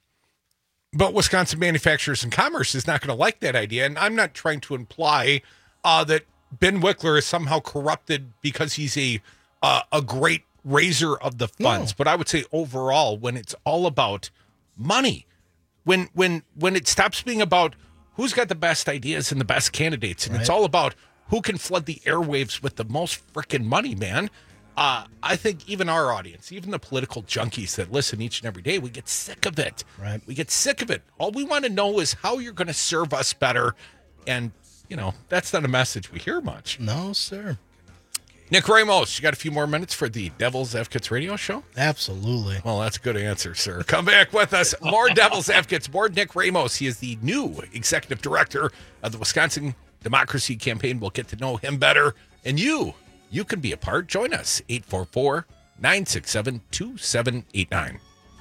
But Wisconsin Manufacturers and Commerce is not going to like that idea. And I'm not trying to imply uh, that Ben Wickler is somehow corrupted because he's a uh, a great raiser of the funds. No. But I would say overall, when it's all about money, when when when it stops being about who's got the best ideas and the best candidates, and right. it's all about who can flood the airwaves with the most freaking money, man. Uh, I think even our audience, even the political junkies that listen each and every day, we get sick of it. Right. We get sick of it. All we want to know is how you're going to serve us better. And, you know, that's not a message we hear much. No, sir. Nick Ramos, you got a few more minutes for the Devil's Advocates radio show? Absolutely. Well, that's a good answer, sir. Come back with us. More Devil's Advocates, more Nick Ramos. He is the new executive director of the Wisconsin Democracy Campaign. We'll get to know him better. And you. You can be a part. Join us, eight four four, nine six seven, two seven eight nine.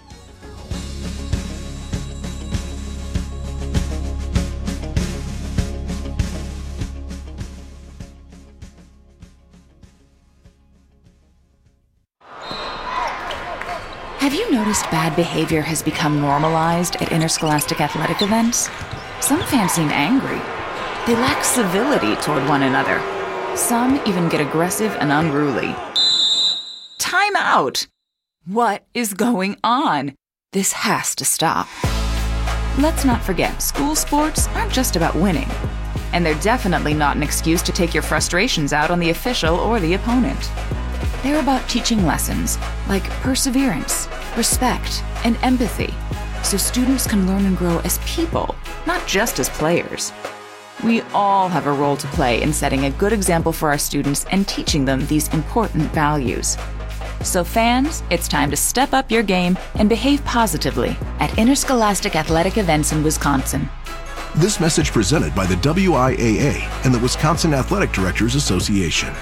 Have you noticed bad behavior has become normalized at interscholastic athletic events? Some fans seem angry. They lack civility toward one another. Some even get aggressive and unruly. Time out! What is going on? This has to stop. Let's not forget, school sports aren't just about winning. And they're definitely not an excuse to take your frustrations out on the official or the opponent. They're about teaching lessons like perseverance, respect, and empathy, so students can learn and grow as people, not just as players. We all have a role to play in setting a good example for our students and teaching them these important values. So fans, it's time to step up your game and behave positively at interscholastic athletic events in Wisconsin. This message presented by the W I A A and the Wisconsin Athletic Directors Association.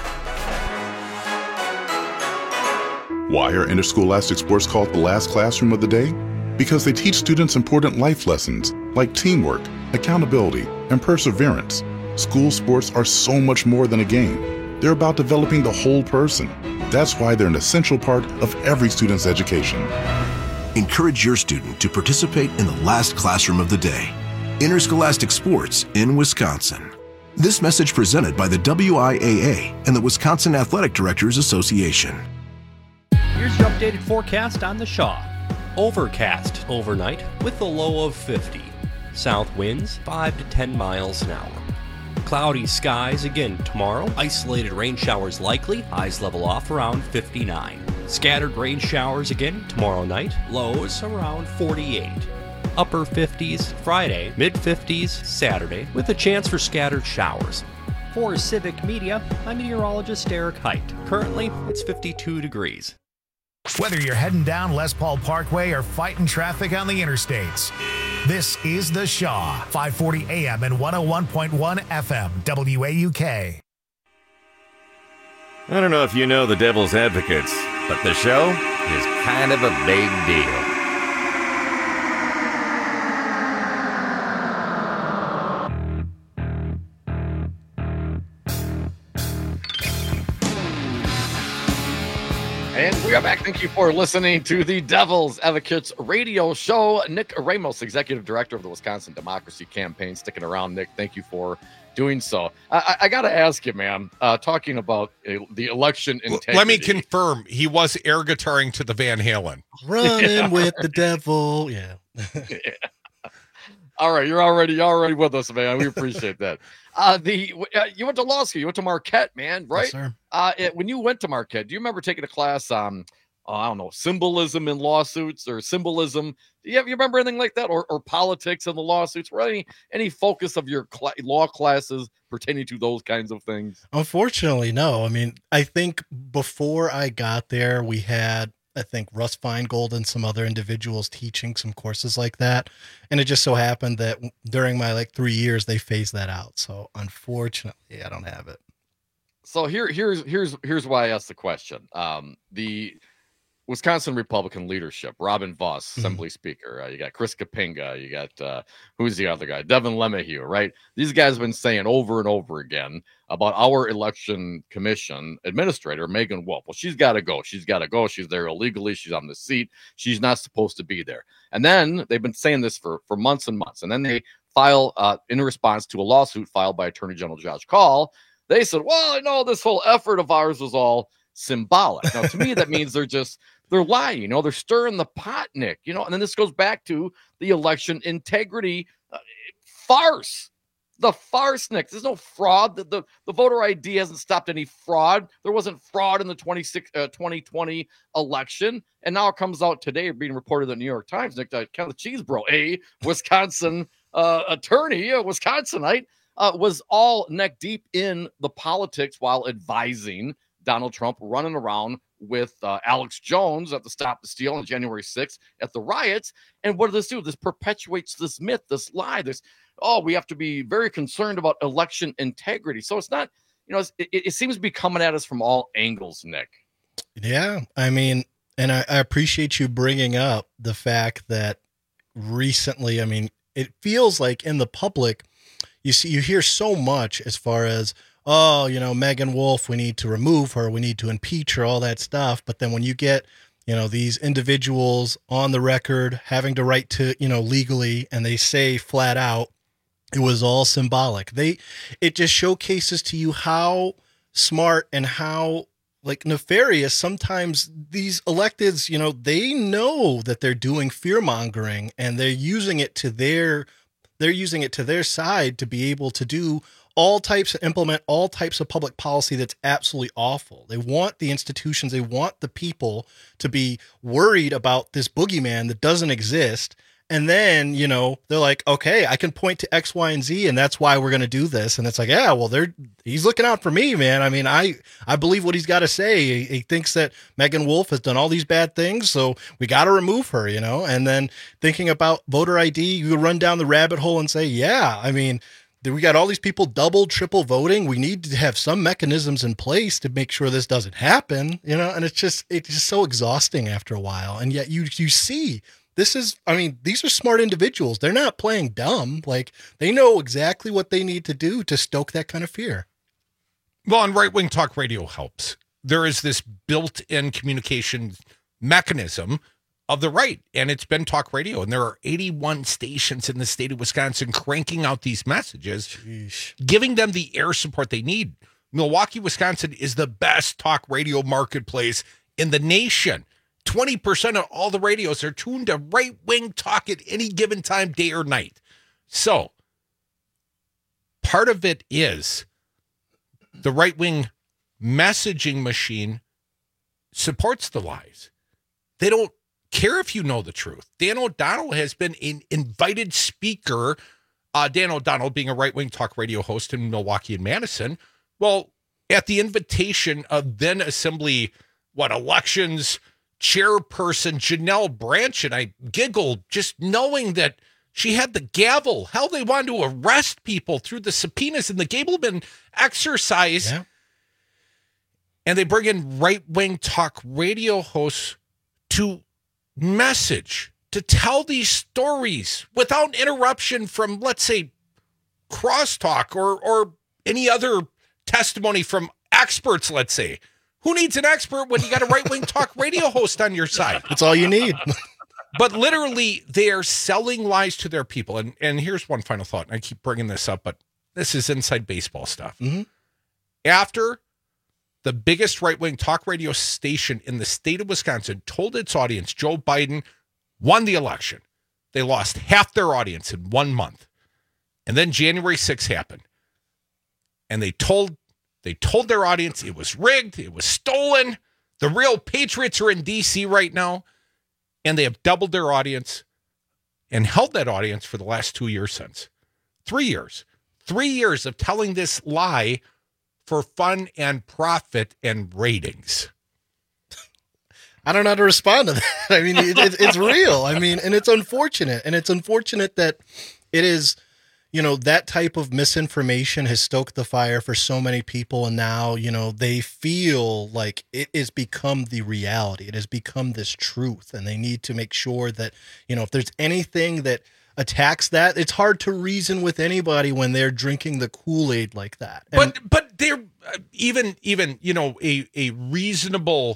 Why are interscholastic sports called the last classroom of the day? Because they teach students important life lessons like teamwork, accountability, and perseverance. School sports are so much more than a game. They're about developing the whole person. That's why they're an essential part of every student's education. Encourage your student to participate in the last classroom of the day. Interscholastic sports in Wisconsin. This message presented by the W I A A and the Wisconsin Athletic Directors Association. Here's your updated forecast on the Shaw. Overcast overnight with a low of fifty. South winds five to ten miles an hour. Cloudy skies again tomorrow. Isolated rain showers likely. Highs level off around fifty-nine. Scattered rain showers again tomorrow night. Lows around forty-eight. Upper fifties Friday. Mid fifties Saturday with a chance for scattered showers. For Civic Media, I'm meteorologist Eric Height. Currently, it's fifty-two degrees. Whether you're heading down Les Paul Parkway or fighting traffic on the interstates, this is The Shaw, five forty A M and one oh one point one F M, W A U K. I don't know if you know the Devil's Advocates, but the show is kind of a big deal. And we are back. Thank you for listening to the Devil's Advocates radio show. Nick Ramos, Executive Director of the Wisconsin Democracy Campaign, sticking around. Nick, thank you for doing so. I, I got to ask you, man, uh, talking about uh, the election integrity. Let me confirm, he was air guitaring to the Van Halen. Running Yeah. with the devil. Yeah. Yeah. All right, you're already you're already with us, man. We appreciate that. Uh, the uh, you went to law school. You went to Marquette, man, right? Yes, sir. Uh, it, when you went to Marquette, do you remember taking a class on, uh, I don't know, symbolism in lawsuits or symbolism? Do you, have, you remember anything like that, or, or politics in the lawsuits? Were any any focus of your cl- law classes pertaining to those kinds of things? Unfortunately, no. I mean, I think before I got there, we had, I think, Russ Feingold and some other individuals teaching some courses like that. And it just so happened that during my like three years, they phased that out. So unfortunately, I don't have it. So here, here's here's here's why I asked the question. Um, the Wisconsin Republican leadership, Robin Voss, Assembly mm-hmm. Speaker. Uh, you got Chris Kapinga. You got uh, who's the other guy? Devin LeMahieu, right? These guys have been saying over and over again about our election commission administrator, Megan Wolf. Well, she's got to go. She's got to go. She's there illegally. She's on the seat. She's not supposed to be there. And then they've been saying this for, for months and months. And then they file uh, in response to a lawsuit filed by Attorney General Josh Kaul. They said, well, I know this whole effort of ours was all symbolic. Now, to me, that means they're just, they're lying, you know, they're stirring the pot, Nick, you know, and then this goes back to the election integrity uh, farce. The farce, Nick. There's no fraud. The, the, the voter I D hasn't stopped any fraud. There wasn't fraud in the twenty-six, uh, twenty twenty election. And now it comes out today, being reported in the New York Times, Nick, uh, kind of cheese bro, a Wisconsin uh, attorney, a Wisconsinite, uh, was all neck deep in the politics while advising Donald Trump, running around with uh, Alex Jones at the Stop the Steal on January sixth at the riots. And what does this do? This perpetuates this myth, this lie, this, oh, we have to be very concerned about election integrity. So it's not, you know, it's, it, it seems to be coming at us from all angles, Nick. Yeah. I mean, and I, I appreciate you bringing up the fact that recently, I mean, it feels like in the public, you see, you hear so much as far as, oh, you know, Megan Wolf, we need to remove her, we need to impeach her, all that stuff. But then when you get, you know, these individuals on the record having to write to, you know, legally, and they say flat out, it was all symbolic. They, it just showcases to you how smart and how like nefarious sometimes these electeds, you know, they know that they're doing fear mongering and they're using it to their, they're using it to their side to be able to do all types, implement all types of public policy that's absolutely awful. They want the institutions, they want the people to be worried about this boogeyman that doesn't exist. And then, you know, they're like, okay, I can point to X, Y, and Z, and that's why we're going to do this. And it's like, yeah, well, they're, he's looking out for me, man. I mean, I, I believe what he's got to say. He, he thinks that Megan Wolf has done all these bad things, so we got to remove her, you know? And then thinking about voter I D, you run down the rabbit hole and say, yeah, I mean, we got all these people double, triple voting. We need to have some mechanisms in place to make sure this doesn't happen, you know? And it's just, it's just so exhausting after a while. And yet you, you see, this is, I mean, these are smart individuals. They're not playing dumb. Like, they know exactly what they need to do to stoke that kind of fear. Well, and right-wing talk radio helps. There is this built-in communication mechanism of the right, and it's been talk radio, and there are eighty-one stations in the state of Wisconsin cranking out these messages, Sheesh. giving them the air support they need. Milwaukee, Wisconsin is the best talk radio marketplace in the nation. twenty percent of all the radios are tuned to right-wing talk at any given time, day or night. So part of it is the right-wing messaging machine supports the lies. They don't care if you know the truth. Dan O'Donnell has been an invited speaker, uh, Dan O'Donnell being a right-wing talk radio host in Milwaukee and Madison. Well, at the invitation of then Assembly, what, elections chairperson Janelle Branch, and I giggled just knowing that she had the gavel. Hell, they wanted to arrest people through the subpoenas in the Gableman exercise. Yeah. And they bring in right-wing talk radio hosts to message, to tell these stories without interruption from, let's say, crosstalk or or any other testimony from experts, let's say. Who needs an expert when you got a right-wing talk radio host on your side? That's all you need. But literally, they are selling lies to their people. And, and here's one final thought. And I keep bringing this up, but this is inside baseball stuff. Mm-hmm. After the biggest right-wing talk radio station in the state of Wisconsin told its audience Joe Biden won the election, they lost half their audience in one month. And then January sixth happened. And they told they told their audience it was rigged, it was stolen. The real patriots are in D C right now. And they have doubled their audience and held that audience for the last two years since. Three years. Three years of telling this lie for fun and profit and ratings. I don't know how to respond to that. I mean, it, it, it's real. I mean, and it's unfortunate. And it's unfortunate that it is, you know, that type of misinformation has stoked the fire for so many people. And now, you know, they feel like it has become the reality. It has become this truth. And they need to make sure that, you know, if there's anything that attacks that, it's hard to reason with anybody when they're drinking the Kool-Aid like that. And, but but they're uh, even even you know a a reasonable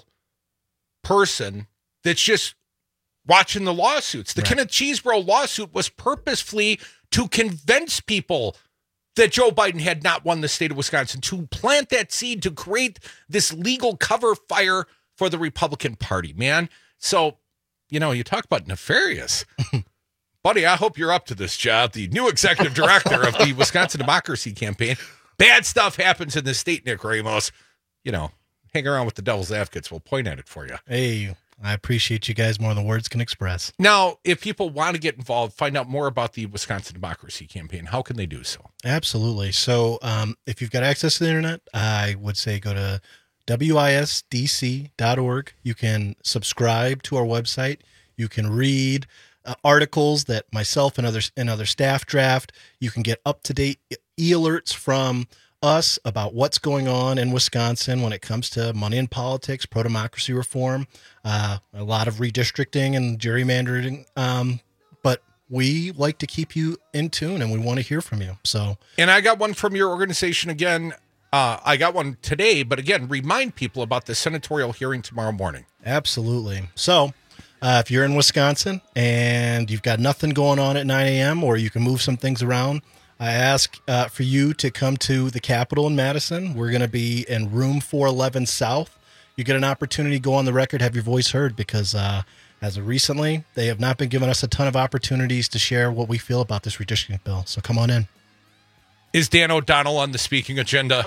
person that's just watching the lawsuits. The right. Kenneth Chesebro lawsuit was purposefully to convince people that Joe Biden had not won the state of Wisconsin, to plant that seed, to create this legal cover fire for the Republican Party, man. So, you know, you talk about nefarious. Buddy, I hope you're up to this job. The new executive director of the Wisconsin Democracy Campaign. Bad stuff happens in the state, Nick Ramos. You know, hang around with the devil's advocates. We'll point at it for you. Hey, I appreciate you guys more than words can express. Now, if people want to get involved, find out more about the Wisconsin Democracy Campaign, how can they do so? Absolutely. So um, if you've got access to the internet, I would say go to W I S D C dot org. You can subscribe to our website. You can read Uh, articles that myself and others and other staff draft. You can get up-to-date e-alerts from us about what's going on in Wisconsin when it comes to money in politics, pro-democracy reform, uh, a lot of redistricting and gerrymandering. Um, but we like to keep you in tune, and we want to hear from you. So, and I got one from your organization again. Uh, I got one today, but again, remind people about the senatorial hearing tomorrow morning. Absolutely. So, Uh, if you're in Wisconsin and you've got nothing going on at nine a.m. or you can move some things around, I ask uh, for you to come to the Capitol in Madison. We're going to be in room four eleven South. You get an opportunity to go on the record, have your voice heard, because uh, as of recently, they have not been giving us a ton of opportunities to share what we feel about this redistricting bill. So come on in. Is Dan O'Donnell on the speaking agenda?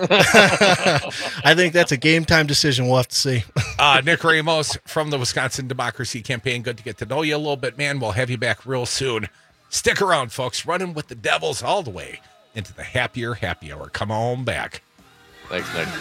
I think that's a game time decision. We'll have to see. uh, Nick Ramos from the Wisconsin Democracy Campaign. Good to get to know you a little bit, man. We'll have you back real soon. Stick around, folks. Running with the Devils all the way into the happier happy hour. Come on back. Thanks, Nick.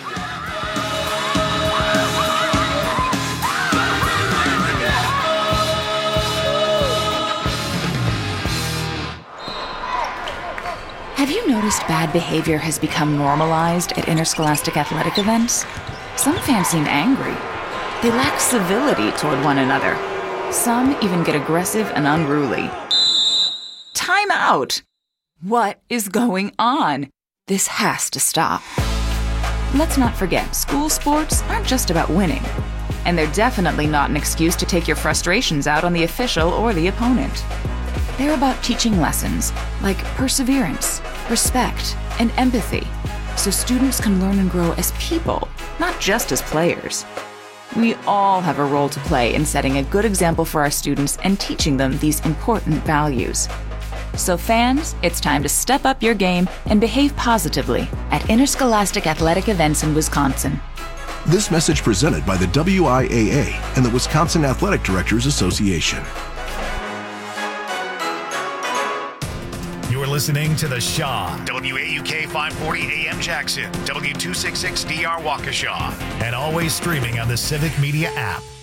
Have you noticed bad behavior has become normalized at interscholastic athletic events? Some fans seem angry. They lack civility toward one another. Some even get aggressive and unruly. Time out! What is going on? This has to stop. Let's not forget, school sports aren't just about winning. And they're definitely not an excuse to take your frustrations out on the official or the opponent. They're about teaching lessons like perseverance, respect, and empathy, so students can learn and grow as people, not just as players. We all have a role to play in setting a good example for our students and teaching them these important values. So fans, it's time to step up your game and behave positively at interscholastic athletic events in Wisconsin. This message presented by the W I A A and the Wisconsin Athletic Directors Association. You're listening to The Shaw, W A U K five forty A M Jackson, W two sixty-six D R Waukesha, and always streaming on the Civic Media app.